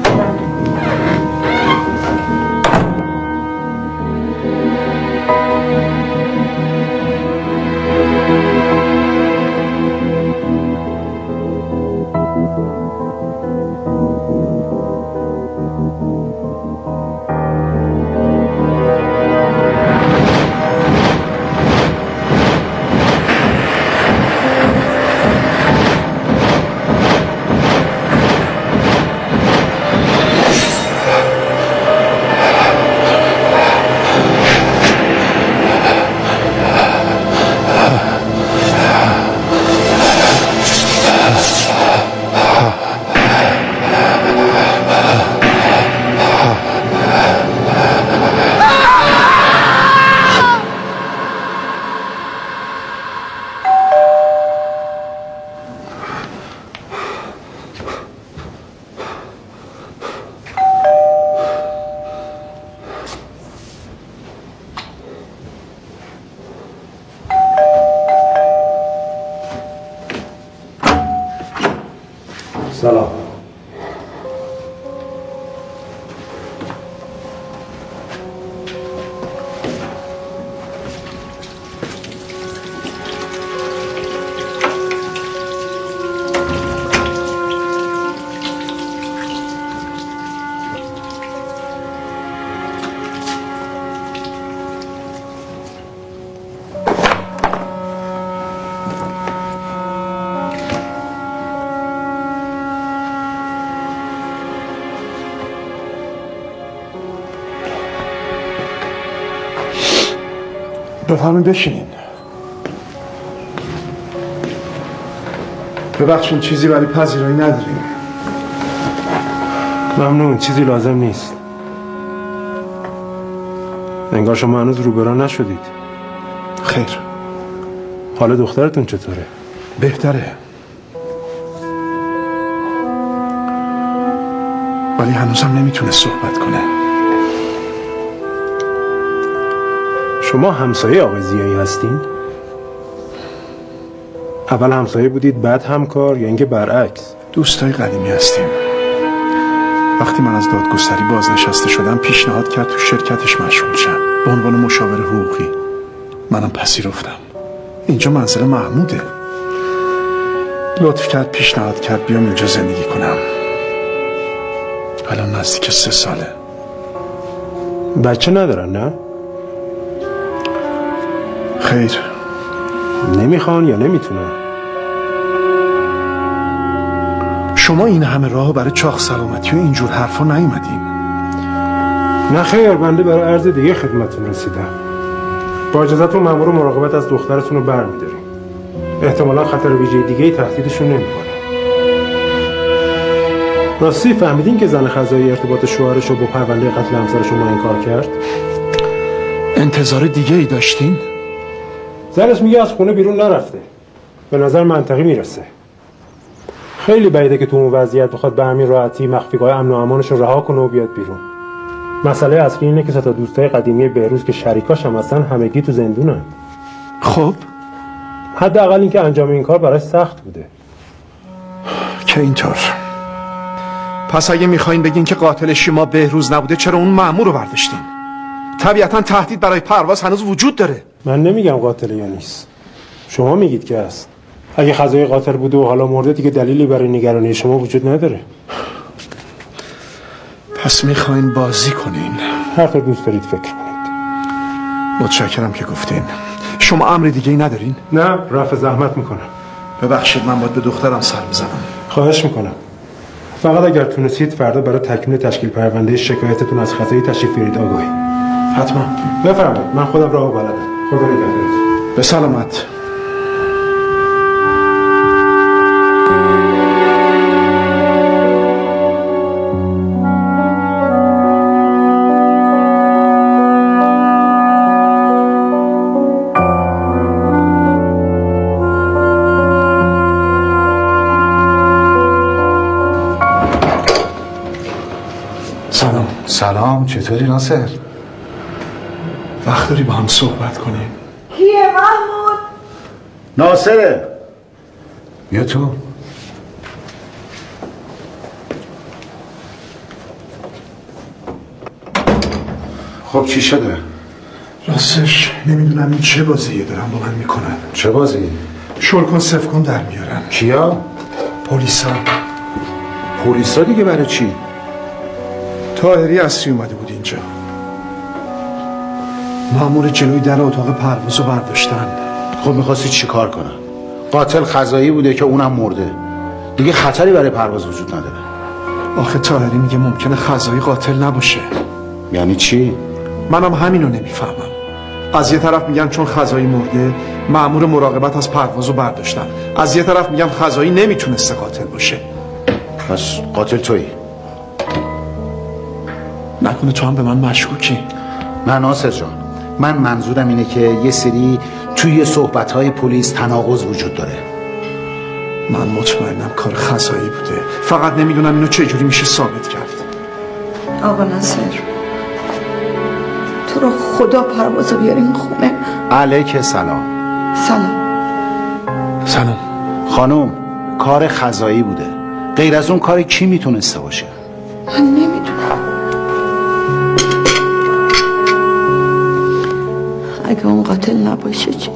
H: سلام.
B: بفرمایید بشینین. ببخشید چیزی برای پذیرایی نداریم.
H: ممنون، چیزی لازم نیست. انگار شما هنوز روبرا نشدید.
B: خیر.
H: حال دخترتون چطوره؟
B: بهتره، ولی هنوزم نمیتونه صحبت کنه.
H: شما همسایه آقای ضیایی هستین؟ اول همسایه بودید بعد همکار یا اینکه برعکس؟
B: دوستای قدیمی هستیم. وقتی من از دادگستری بازنشسته شدم پیشنهاد کرد تو شرکتش مشغول شم به عنوان مشاور حقوقی. منم پذیرفتم. اینجا منزل محموده. لطف کرد پیشنهاد کرد بیام اینجا زندگی کنم. الان نزدیک 3 ساله.
H: بچه ندارن نه؟
B: خیر.
H: نمیخوان یا نمیتونن؟
B: شما این همه راه برای چاق سلامتی و اینجور حرفا نیومدین؟
H: نه خیر، بنده برای عرض دیگه خدمتتون رسیدم. با اجازهتون مأمور مراقبت از دخترتون رو برمی‌داریم. احتمالا خطر ویژه دیگه‌ای تهدیدشون نمی‌کنه. راستی فهمیدین که زن خزایی ارتباط شوهرش رو با پرونده قتل همسرش رو انکار کرد؟
B: انتظار دیگه‌ای داشتین؟
H: زنش میگه از خونه بیرون نرفته. به نظر منطقی میرسه. خیلی بعیده که تو اون وضعیت بخواد به همین راحتی مخفیگاه امن و امانش رو رها کنه و بیاد بیرون. مسئله اصلی اینه که 3 تا دوستای قدیمی بهروز که شریکاش هم هستن همگی تو زندونن.
B: خب
H: حداقل اینکه انجام این کار براش سخت بوده.
B: که اینطور. پس اگه میخواین بگین که قاتل شما بهروز نبوده، چرا اون مأمور رو برداشتین؟ طبیعتا تهدید برای پرواز هنوز وجود داره.
H: من نمیگم قاتل یا نیست. شما میگید که هست. اگه خزایی قاتل بوده و حالا مرده دیگه دلیلی برای نگرانی شما وجود نداره.
B: پس میخواین بازی کنین؟
H: هر طور دوست دارید فکر کنید.
B: متشکرم که گفتین. شما امر دیگه ای ندارین؟
H: نه، رفع زحمت میکنم.
B: ببخشید من باید به دخترم سر بزنم.
H: خواهش میکنم. فقط اگر تونستید فردا برای تکمیل تشکیل پرونده شکایتتون از خزایی تشریف بیارید آگاهی.
B: حتما.
H: بفرمایید، من خودم راهو بلدم. خدا نگهدارتون.
B: به سلامت.
A: سلام، چطوری ناصر؟
B: وقت داری با هم صحبت کنیم؟
Q: کیه محمود؟
A: ناصره. بیا تو. خب چی شده؟
B: راستش نمیدونم این چه بازیه دارن با من میکنن.
A: چه بازی؟
B: شل کن صف کن در میارن.
A: کیا؟
B: پلیسا.
A: پلیسا دیگه برای چی؟
B: طاهری اصری اومده بود اینجا. مأمور جلوی در اتاق پروازو برداشتن.
A: خب میخواستی چی کار کنن؟ قاتل خزایی بوده که اونم مرده. دیگه خطری برای پرواز وجود نداره.
B: آخه طاهری میگه ممکنه خزایی قاتل نباشه.
A: یعنی چی؟
B: منم همینو نمیفهمم. از یه طرف میگن چون خزایی مرده مأمور مراقبت از پروازو برداشتن، از یه طرف میگن خزایی نمیتونسته قاتل باشه.
A: پس قاتل تویی؟
B: نکنه تو هم به من مشکوکی؟
A: نه ناصر جان، من منظورم اینه که یه سری توی صحبت‌های پلیس تناقض وجود داره.
B: من مطمئنم کار خزایی بوده، فقط نمیدونم اینو چجوری میشه ثابت کرد.
C: آقا ناصر، تو رو خدا پروازو بیارین خونه.
A: علیک سلام.
B: سلام.
A: خانم، کار خزایی بوده. غیر از اون کار کی میتونسته باشه؟
C: من نمیدونم. اگه اون قاتل نباشه چی؟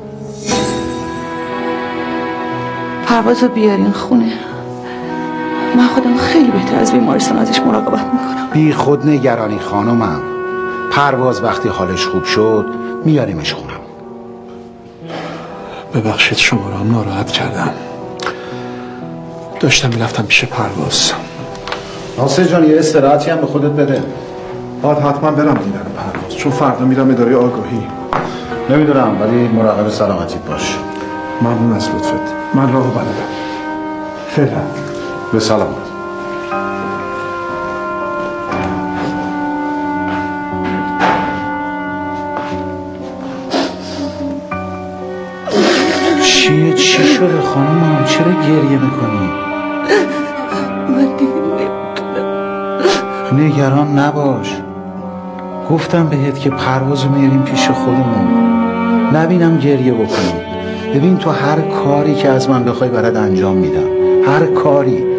C: پروازو بیارین خونه. من خودم خیلی بهتر از بیمارستان ازش مراقبت میکنم.
A: بی خود نگرانی خانمم. پرواز وقتی حالش خوب شد میاریمش خونم.
B: ببخشید شما رو هم ناراحت کردم. داشتم میرفتم پیش پرواز.
A: ناصر جان یه استراحتی هم به خودت بده.
B: باید حتما برم دیدن پرواز، چون فردا میرم اداره آگاهی.
A: نمیدونم ولی مراقب سلامتیت باش.
B: ممنون از لطفت. من راهو بلدم. فعلا.
A: به سلامت. چی شده خانمم؟ چرا گریه میکنی؟
C: من دیگه نمیتونم.
A: نگران نباش. گفتم بهت که پروازو میاریم پیش خودمون. نبینم گریه بکنی. ببین تو هر کاری که از من بخوای برات انجام میدم. هر کاری.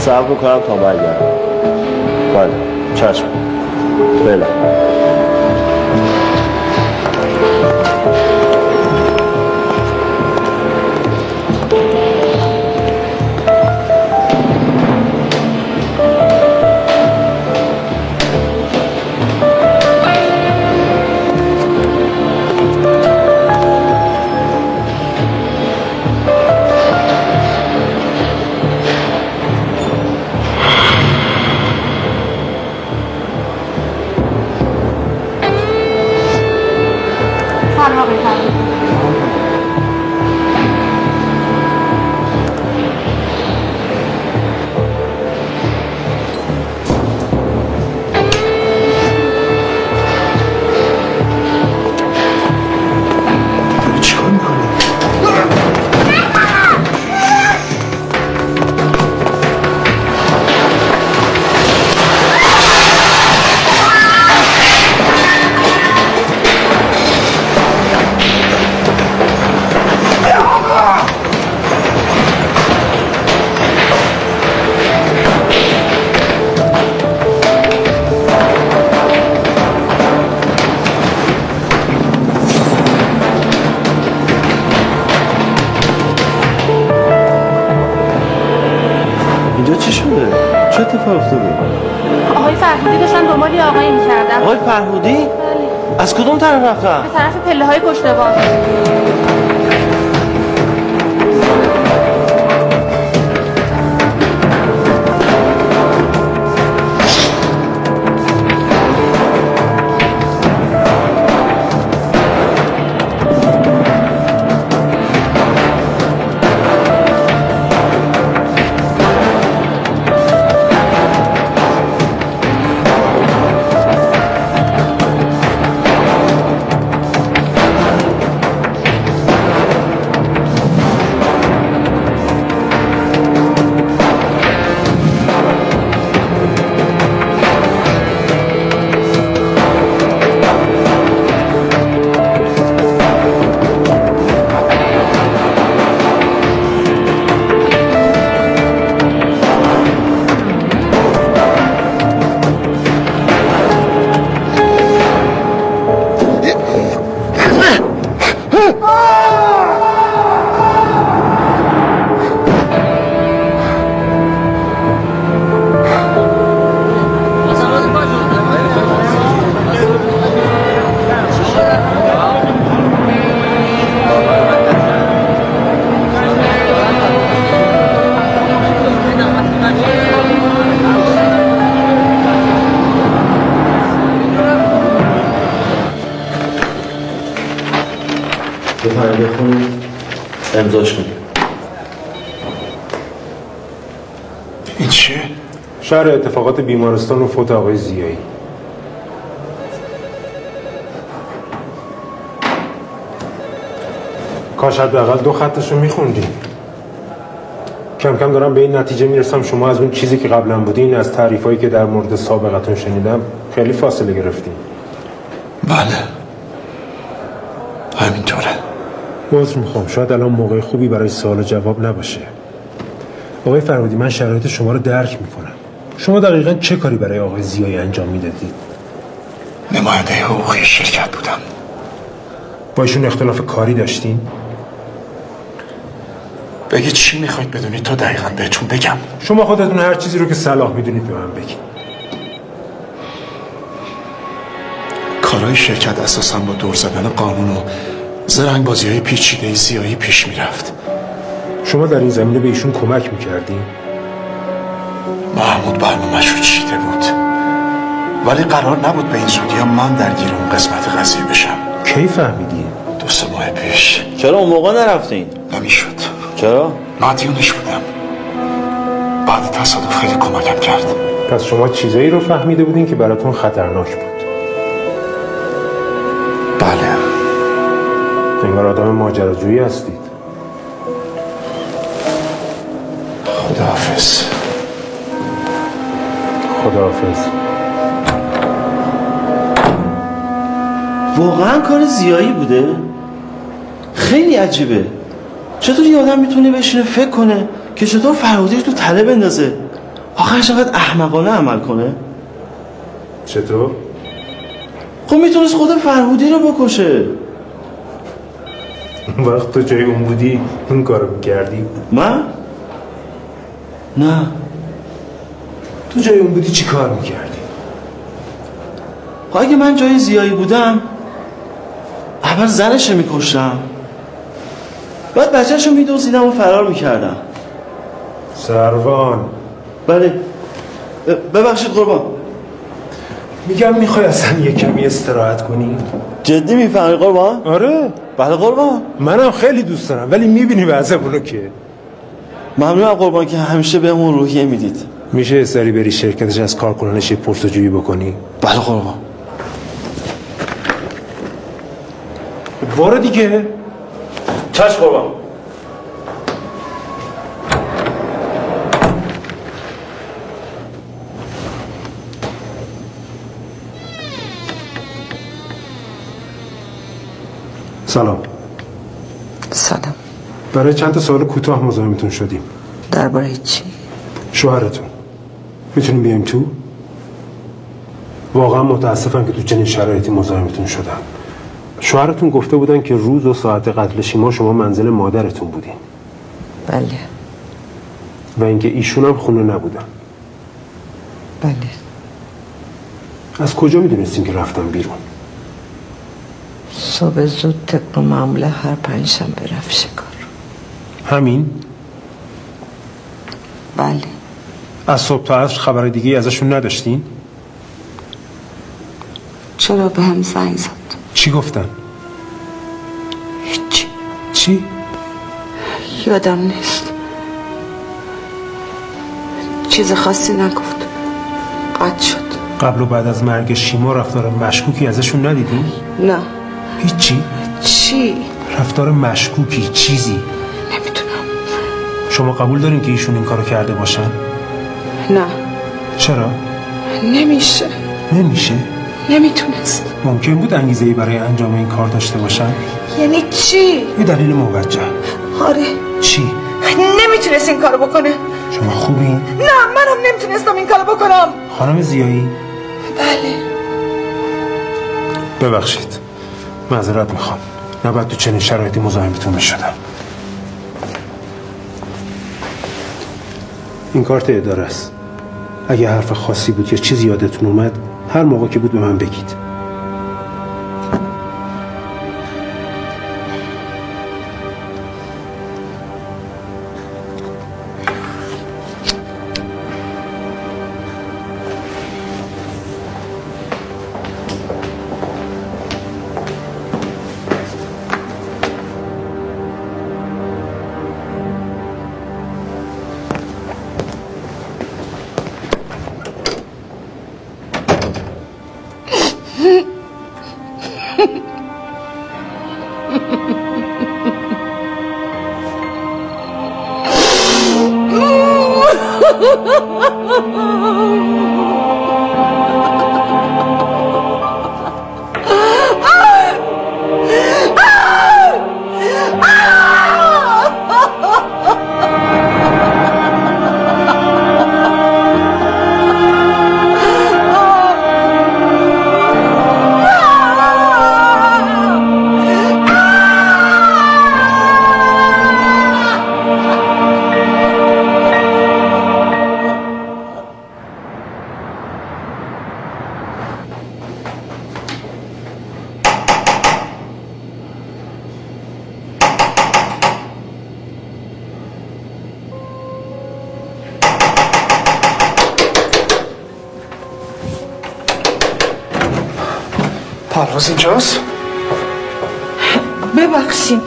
I: صبر کنم تا برگردم. بله چشم. بله.
R: آقای فرهودی؟ از کدوم طرف رفتن؟
O: به طرف پله های پشتبان.
R: امضاش کنید.
B: این چیه؟
H: شرح اتفاقات بیمارستان و فوت آقای ضیایی. کاش حداقل 2 خطشو میخوندی. کم کم دارم به این نتیجه میرسم شما از اون چیزی که قبلا بودین، از تعریفایی که در مورد سابقتون شنیدم، خیلی فاصله گرفتین.
J: بله همینطوره.
H: عذر میخوام، شاید الان موقع خوبی برای سوال و جواب نباشه. آقای فرهودی، من شرایط شما رو درک میکنم. شما دقیقاً چه کاری برای آقای ضیایی انجام میدادید؟
J: نماینده حقوقی شرکت بودم.
H: با ایشون اختلاف کاری داشتین؟
J: بگید چی میخواید بدونید تا دقیقاً بهتون بگم.
H: شما خودتون هر چیزی رو که صلاح میدونید به من بگید.
J: کارهای شرکت اساساً با دور زدن قانون و زرنگ بازی‌های پیچیده ضیایی پیش میرفت.
H: شما در این زمینه به ایشون کمک میکردین؟
J: محمود برنامه‌شو چیده بود، ولی قرار نبود به این زودی من درگیر اون قسمت قضیه بشم.
H: کی فهمیدین؟
J: 2-3 ماه پیش.
R: چرا اون موقع نرفتین؟
J: نمیشد.
R: چرا؟
J: مدیونش بودم. بعد تصادف خیلی کمکم کرد.
H: پس شما چیزایی رو فهمیده بودین که براتون خطرناک بود.
J: بله.
H: انگار آدم ماجراجویی هستید.
J: خداحافظ.
H: خداحافظ.
R: واقعا کار ضیایی بوده؟ خیلی عجیبه. چطور یه آدم میتونه بشینه فکر کنه که چطور فرهودی تو تله بندازه؟ آخه چقدر احمقانه عمل کنه.
H: چطور؟
R: خب میتونست خود فرهودی رو بکشه.
H: وقت تو جای اون بودی اون کارو میکردی؟
R: من؟ نه.
H: تو جای اون بودی چی کار میکردی؟
R: اگه من جای زیایی بودم اول زنش رو میکشتم، بعد بچه‌ش رو میدوزیدم و فرار میکردم.
H: سروان.
R: بله ببخشید قربان.
H: میگم میخوای اصلا یه کمی استراحت کنی؟
R: جدی میفهمی قربان؟
H: آره.
R: بله قربان.
H: منم خیلی دوست دارم ولی میبینی وضعمونو که.
R: ممنونم قربان که همیشه بهمون روحیه میدید.
H: میشه یه سری بری شرکتش از کارکنانش پرسجویی بکنی؟
R: بله قربان.
H: برو دیگه.
R: چشم قربان.
H: سلام.
S: سلام.
H: برای چند تا سوال کوتاه مزاحمتون شدیم.
S: درباره چی؟
H: شوهرتون. میتونیم بیایم تو؟ واقعا متاسفم که تو چنین شرایطی مزاحمتون شدم. شوهرتون گفته بودن که روز و ساعت قتل شما منزل مادرتون بودین.
S: بله.
H: و اینکه ایشون هم خونه نبودن.
S: بله.
H: از کجا میدونستین که رفتن بیرون؟
S: صبح زود طبق معمول هر پنجشنبه رفت شکار.
H: همین؟
S: بله.
H: از صبح تا عصر خبر دیگه ازشون نداشتین؟
S: چرا به هم زنگ زد؟
H: چی گفتن؟
S: هیچی.
H: چی؟
S: یادم نیست. چیز خاصی نگفت. قطع شد.
H: قبل و بعد از مرگ شیما رفتار مشکوکی ازشون ندیدین؟
S: نه.
H: هیچی؟
S: چی؟
H: رفتار مشکوکی چیزی؟
S: نمیتونم.
H: شما قبول دارین که ایشون این کارو کرده باشن؟
S: نه.
H: چرا؟
S: نمیشه.
H: نمیشه؟
S: نمیتونست.
H: ممکن بود انگیزه‌ای برای انجام این کار داشته باشن؟
S: یعنی چی؟
H: یه دلیل موجه.
S: آره.
H: چی؟
S: نمیتونست این کارو بکنه.
H: شما خوبین؟
S: نه منم نمیتونستم این کارو بکنم.
H: خانم زیایی؟
S: بله.
H: ببخشید. معذرت میخوام. نباید تو چنین شرایطی مزاحمتون میشدم. این کارت اداره است. اگه حرف خاصی بود یا چیزی یادتون اومد هر موقع که بود به من بگید.
B: پرواز اینجاست؟
S: ببخشید.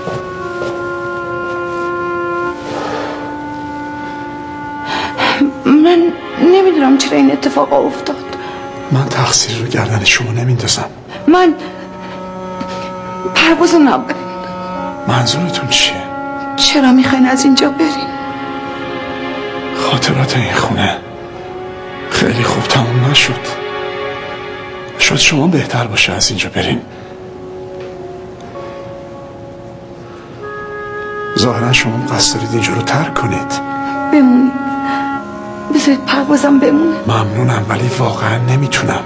S: من نمیدونم چرا این اتفاق افتاد.
B: من تقصیر رو گردن شما نمیندازم.
S: من پرواز نبرین.
B: منظورتون چیه؟
S: چرا میخواین از اینجا برین؟
B: خاطرات این خونه خیلی خوب تموم نشد. شاید شما بهتر باشه از اینجا برین. ظاهرا شما قصد دارید اینجا رو ترک کنید.
S: بمونید. بذارید پروازم بمونه.
B: ممنونم ولی واقعا نمیتونم.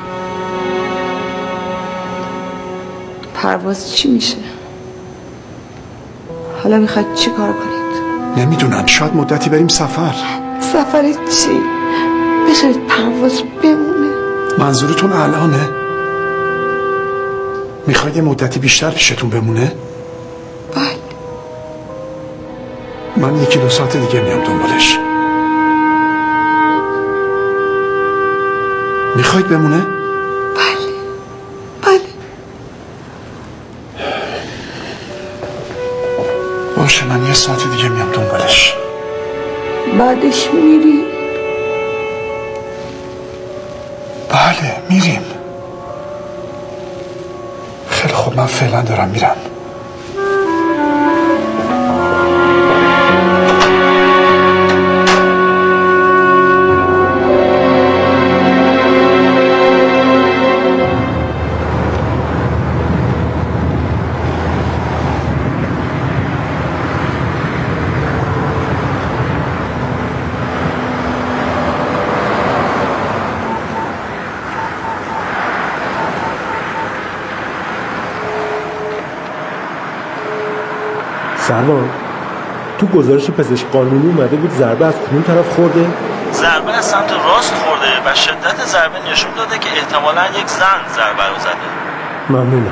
S: پرواز چی میشه؟ حالا میخواید چی کار کنید؟
B: نمیدونم، شاید مدتی بریم سفر.
S: سفر چی؟ بذارید پرواز بمونه.
B: منظورتون الانه؟ میخواید یه مدتی بیشتر پیشتون بمونه؟
S: بله.
B: من 1-2 ساعت دیگه میام دنبالش. میخواید بمونه؟
S: بله بله.
B: باشه، من 1 ساعت دیگه میام دنبالش.
S: بعدش میری؟
B: بله میریم. خیلی خوب، من فعلا دارم میرم.
H: سلمان، تو گزارش پزشک قانونی اومده بود ضربه از کدوم طرف خورده؟
R: ضربه از سمت راست خورده و شدت ضربه نشون داده که احتمالاً یک زن ضربه رو زده.
H: ممنونم.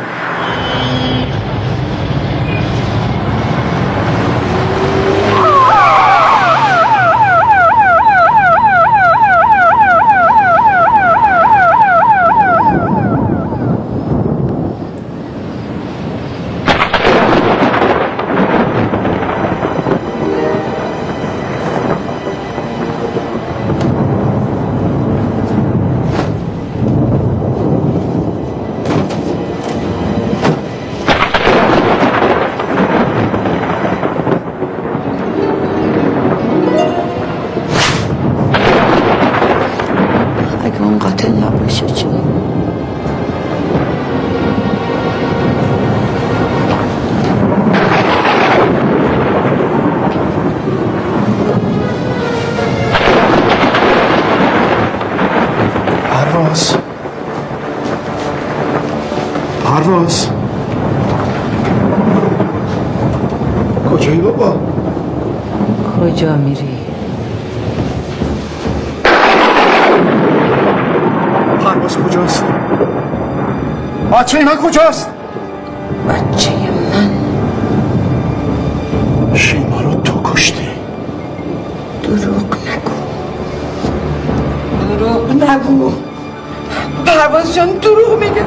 B: پرواز کجایی بابا؟
K: کجا میری؟
B: پرواز کجاست؟ بچه من کجاست؟
K: بچه من
B: شیما رو تو کشتی.
K: دروغ نگو.
S: دروغ نگو. پرواز جان دروغ میگه.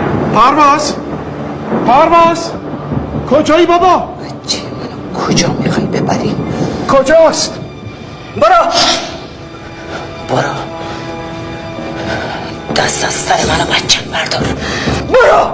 B: پرواز کجایی بابا؟
K: بچه منو کجا میخوای ببری؟
B: کجاست؟
K: برو دست از سر منو بچه بردار. برو.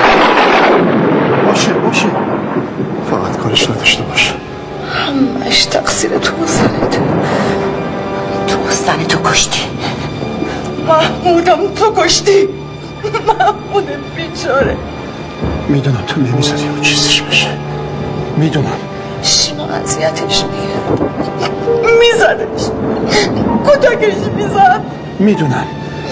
B: باشه فقط کارش نداشته باشه.
K: همش تقصیر تو و زنت. تو زن تو کشتی. محمودم تو کشتی. محمود بیچاره.
B: میدونم تو نمیذاری اون چیزش بشه. میدونم.
K: شیما اذیتش میگه. میزدش. کتکش میزد.
B: میدونم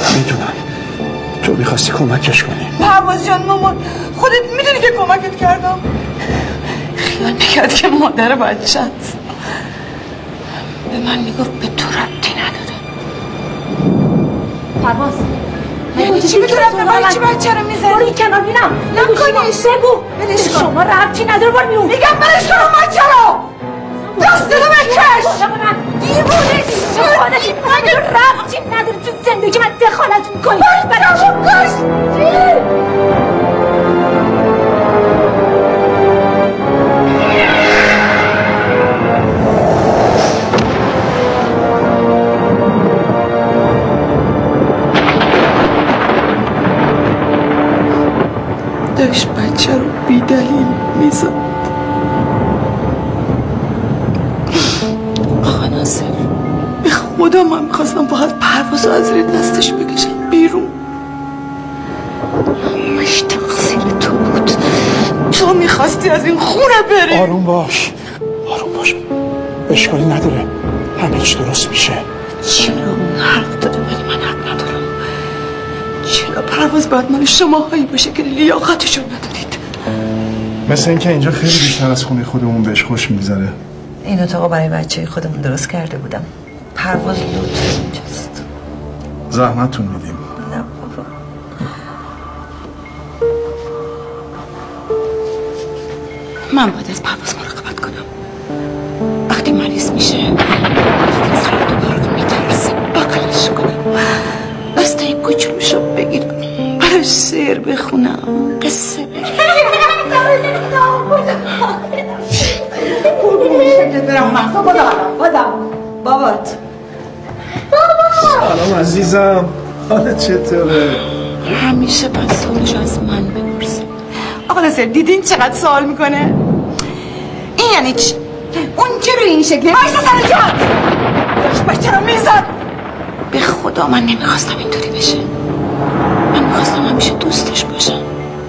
B: تو میخواستی کمکش کنی.
S: پرواز جان مامان خودت میدونی که کمکت کردم. خیال میکرد که مادر بچه هست. به من میگفت به تو ربطی نداره.
C: پرواز
S: چی میتونم به من چی بچه رو میزنی؟
C: برو این کنار بینم.
S: نکنیش.
C: بگو
S: بلش کن.
C: شما ربطی نداره. برو بیرون.
S: میگم بلش کن اون بچه رو. دست رو بکش.
C: دیوونه شدی. من ربطی نداره تو زندگی من دخالت میکنی.
S: برو کش. داشت بچه رو بی دلیل میزد. آقا ناصر به خدا من میخواستم باید پرواز رو از زیر دستش بکشم بیرون. همش تقصیر تو بود. تو میخواستی از این خونه بری.
B: آروم باش اشکالی نداره. همه چی درست میشه.
S: چرا اون حق داره ولی من حق ندارم؟ چرا پرواز باید مال شماهایی باشه که لیاقتشون ندارید؟
B: مثل اینکه اینجا خیلی بیشتر از خونه خودمون بهش خوش میگذره.
T: این اتاقا برای بچه خودمون درست کرده بودم. پرواز لطف اینجاست.
B: زحمتتون میدیم.
T: نه بابا.
S: من باید از پرواز مراقبت کنم. وقتی مریض میشه از خیلی برق میترسه بغلش کنم، بسته کوچولوشو بگیرم، براش شعر بخونم، قصه بگم.
T: بابات.
B: سلام عزیزم، حالت چطوره؟
S: همیشه باید سوالش از من بپرسه. آقا ناصر دیدین چقدر سوال میکنه؟ این یعنی چی؟ اون چرا این شکلی؟ بایستا سر جات! داشت بچه رو میزد. به خدا من نمیخواستم اینطوری بشه. من میخواستم همیشه دوستش باشم.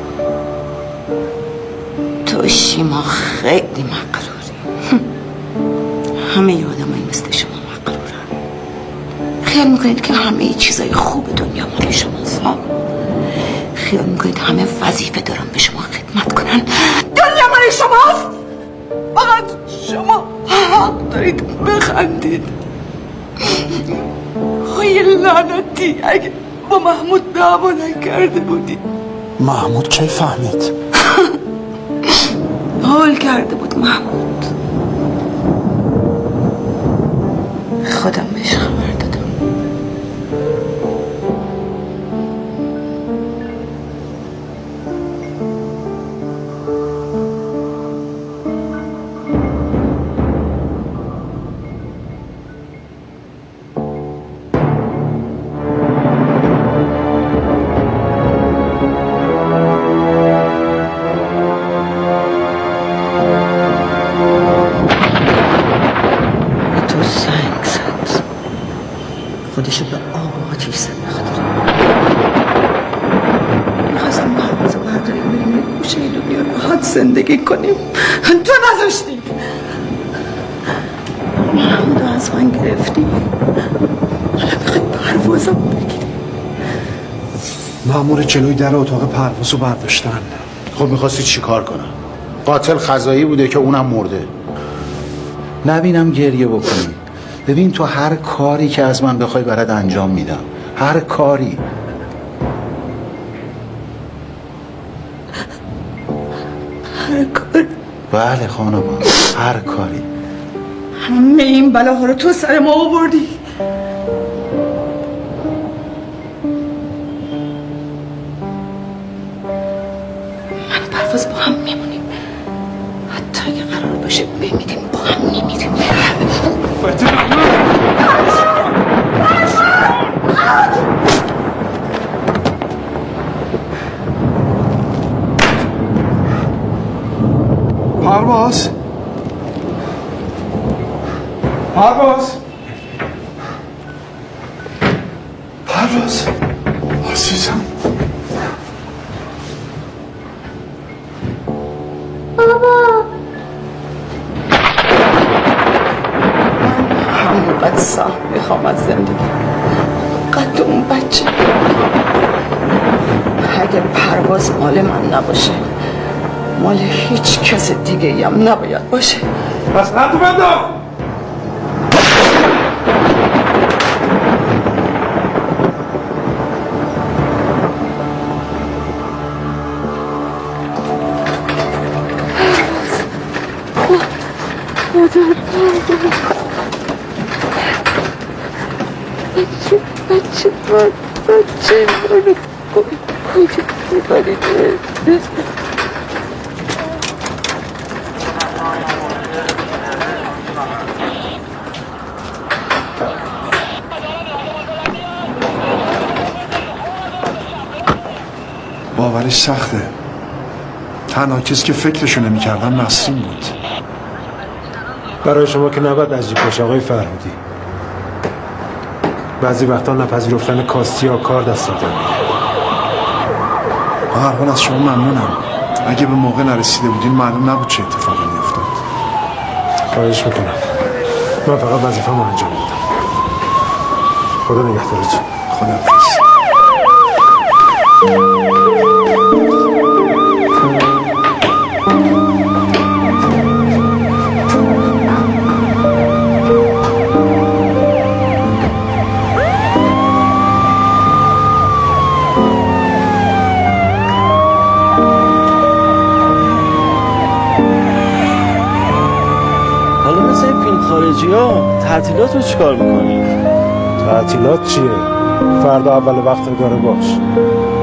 S: تو شیما خیلی مقروری. همه آدمایی مثل شما مقرورن. خیال میکنید که همه چیزای خوب دنیا مال شماست. خیال میکنید همه وظیفه دارن به شما خدمت کنن. دنیا مال شماست. فقط شما حق دارید بخندید. های لعنتی، اگه با محمود دعوا نکرده بودی.
B: محمود کی فهمید؟
S: حال کرده بود محمود. خودم بهش خبر دادم.
T: خودشو به آب و آتیش زد بخاطر
S: میخواستم پروازو برداریم بریم یه گوشه دنیا راحت زندگی کنیم. تو نذاشتی. محمودو از من گرفتی. حالا بخوای پروازم بگیری.
B: مأمور جلوی در اتاق پروازو برداشتن.
A: خب میخواستی چی کار کنم؟ قاتل خزایی بوده که اونم مرده. نبینم گریه بکنی. ببین تو هر کاری که از من بخوای برات انجام میدم. هر کاری.
S: هر کاری؟
A: بله خانم، هر کاری.
S: همه این بلاها رو تو سر ما آوردی. من پرواز با هم میمونیم. حتی اگه قرار باشه بمیریم با هم نمیریم.
B: پرواز پرواز پرواز عزیزم.
S: بابا همونقدر سهم میخوام از زندگی، قد اون بچه. اگه پرواز مال من نباشه مال هیچ کس دیگه هم نباید باشه.
B: پس حد بنداز.
S: بچه من کجا میبرید؟
B: باورش سخته. تنها کسی که فکرشو نمی‌کردم نسرین بود.
H: برای شما که نباید عجیب باشه آقای فرهادی. بعضی وقتا نپذیرفتن کاستی یا کار دست آدم.
B: به هر حال از شما ممنونم. اگه به موقع نرسیده بودین معلوم نبود چه اتفاقی میافتاد.
H: خواهش میکنم. من فقط وظیفه‌مو انجام میدم. خدا نگهدارتون.
B: خدا
R: خارجی ها تعطیلات رو چیکار میکنی؟
H: تعطیلات چیه؟ فردا اول وقت نگاره باش.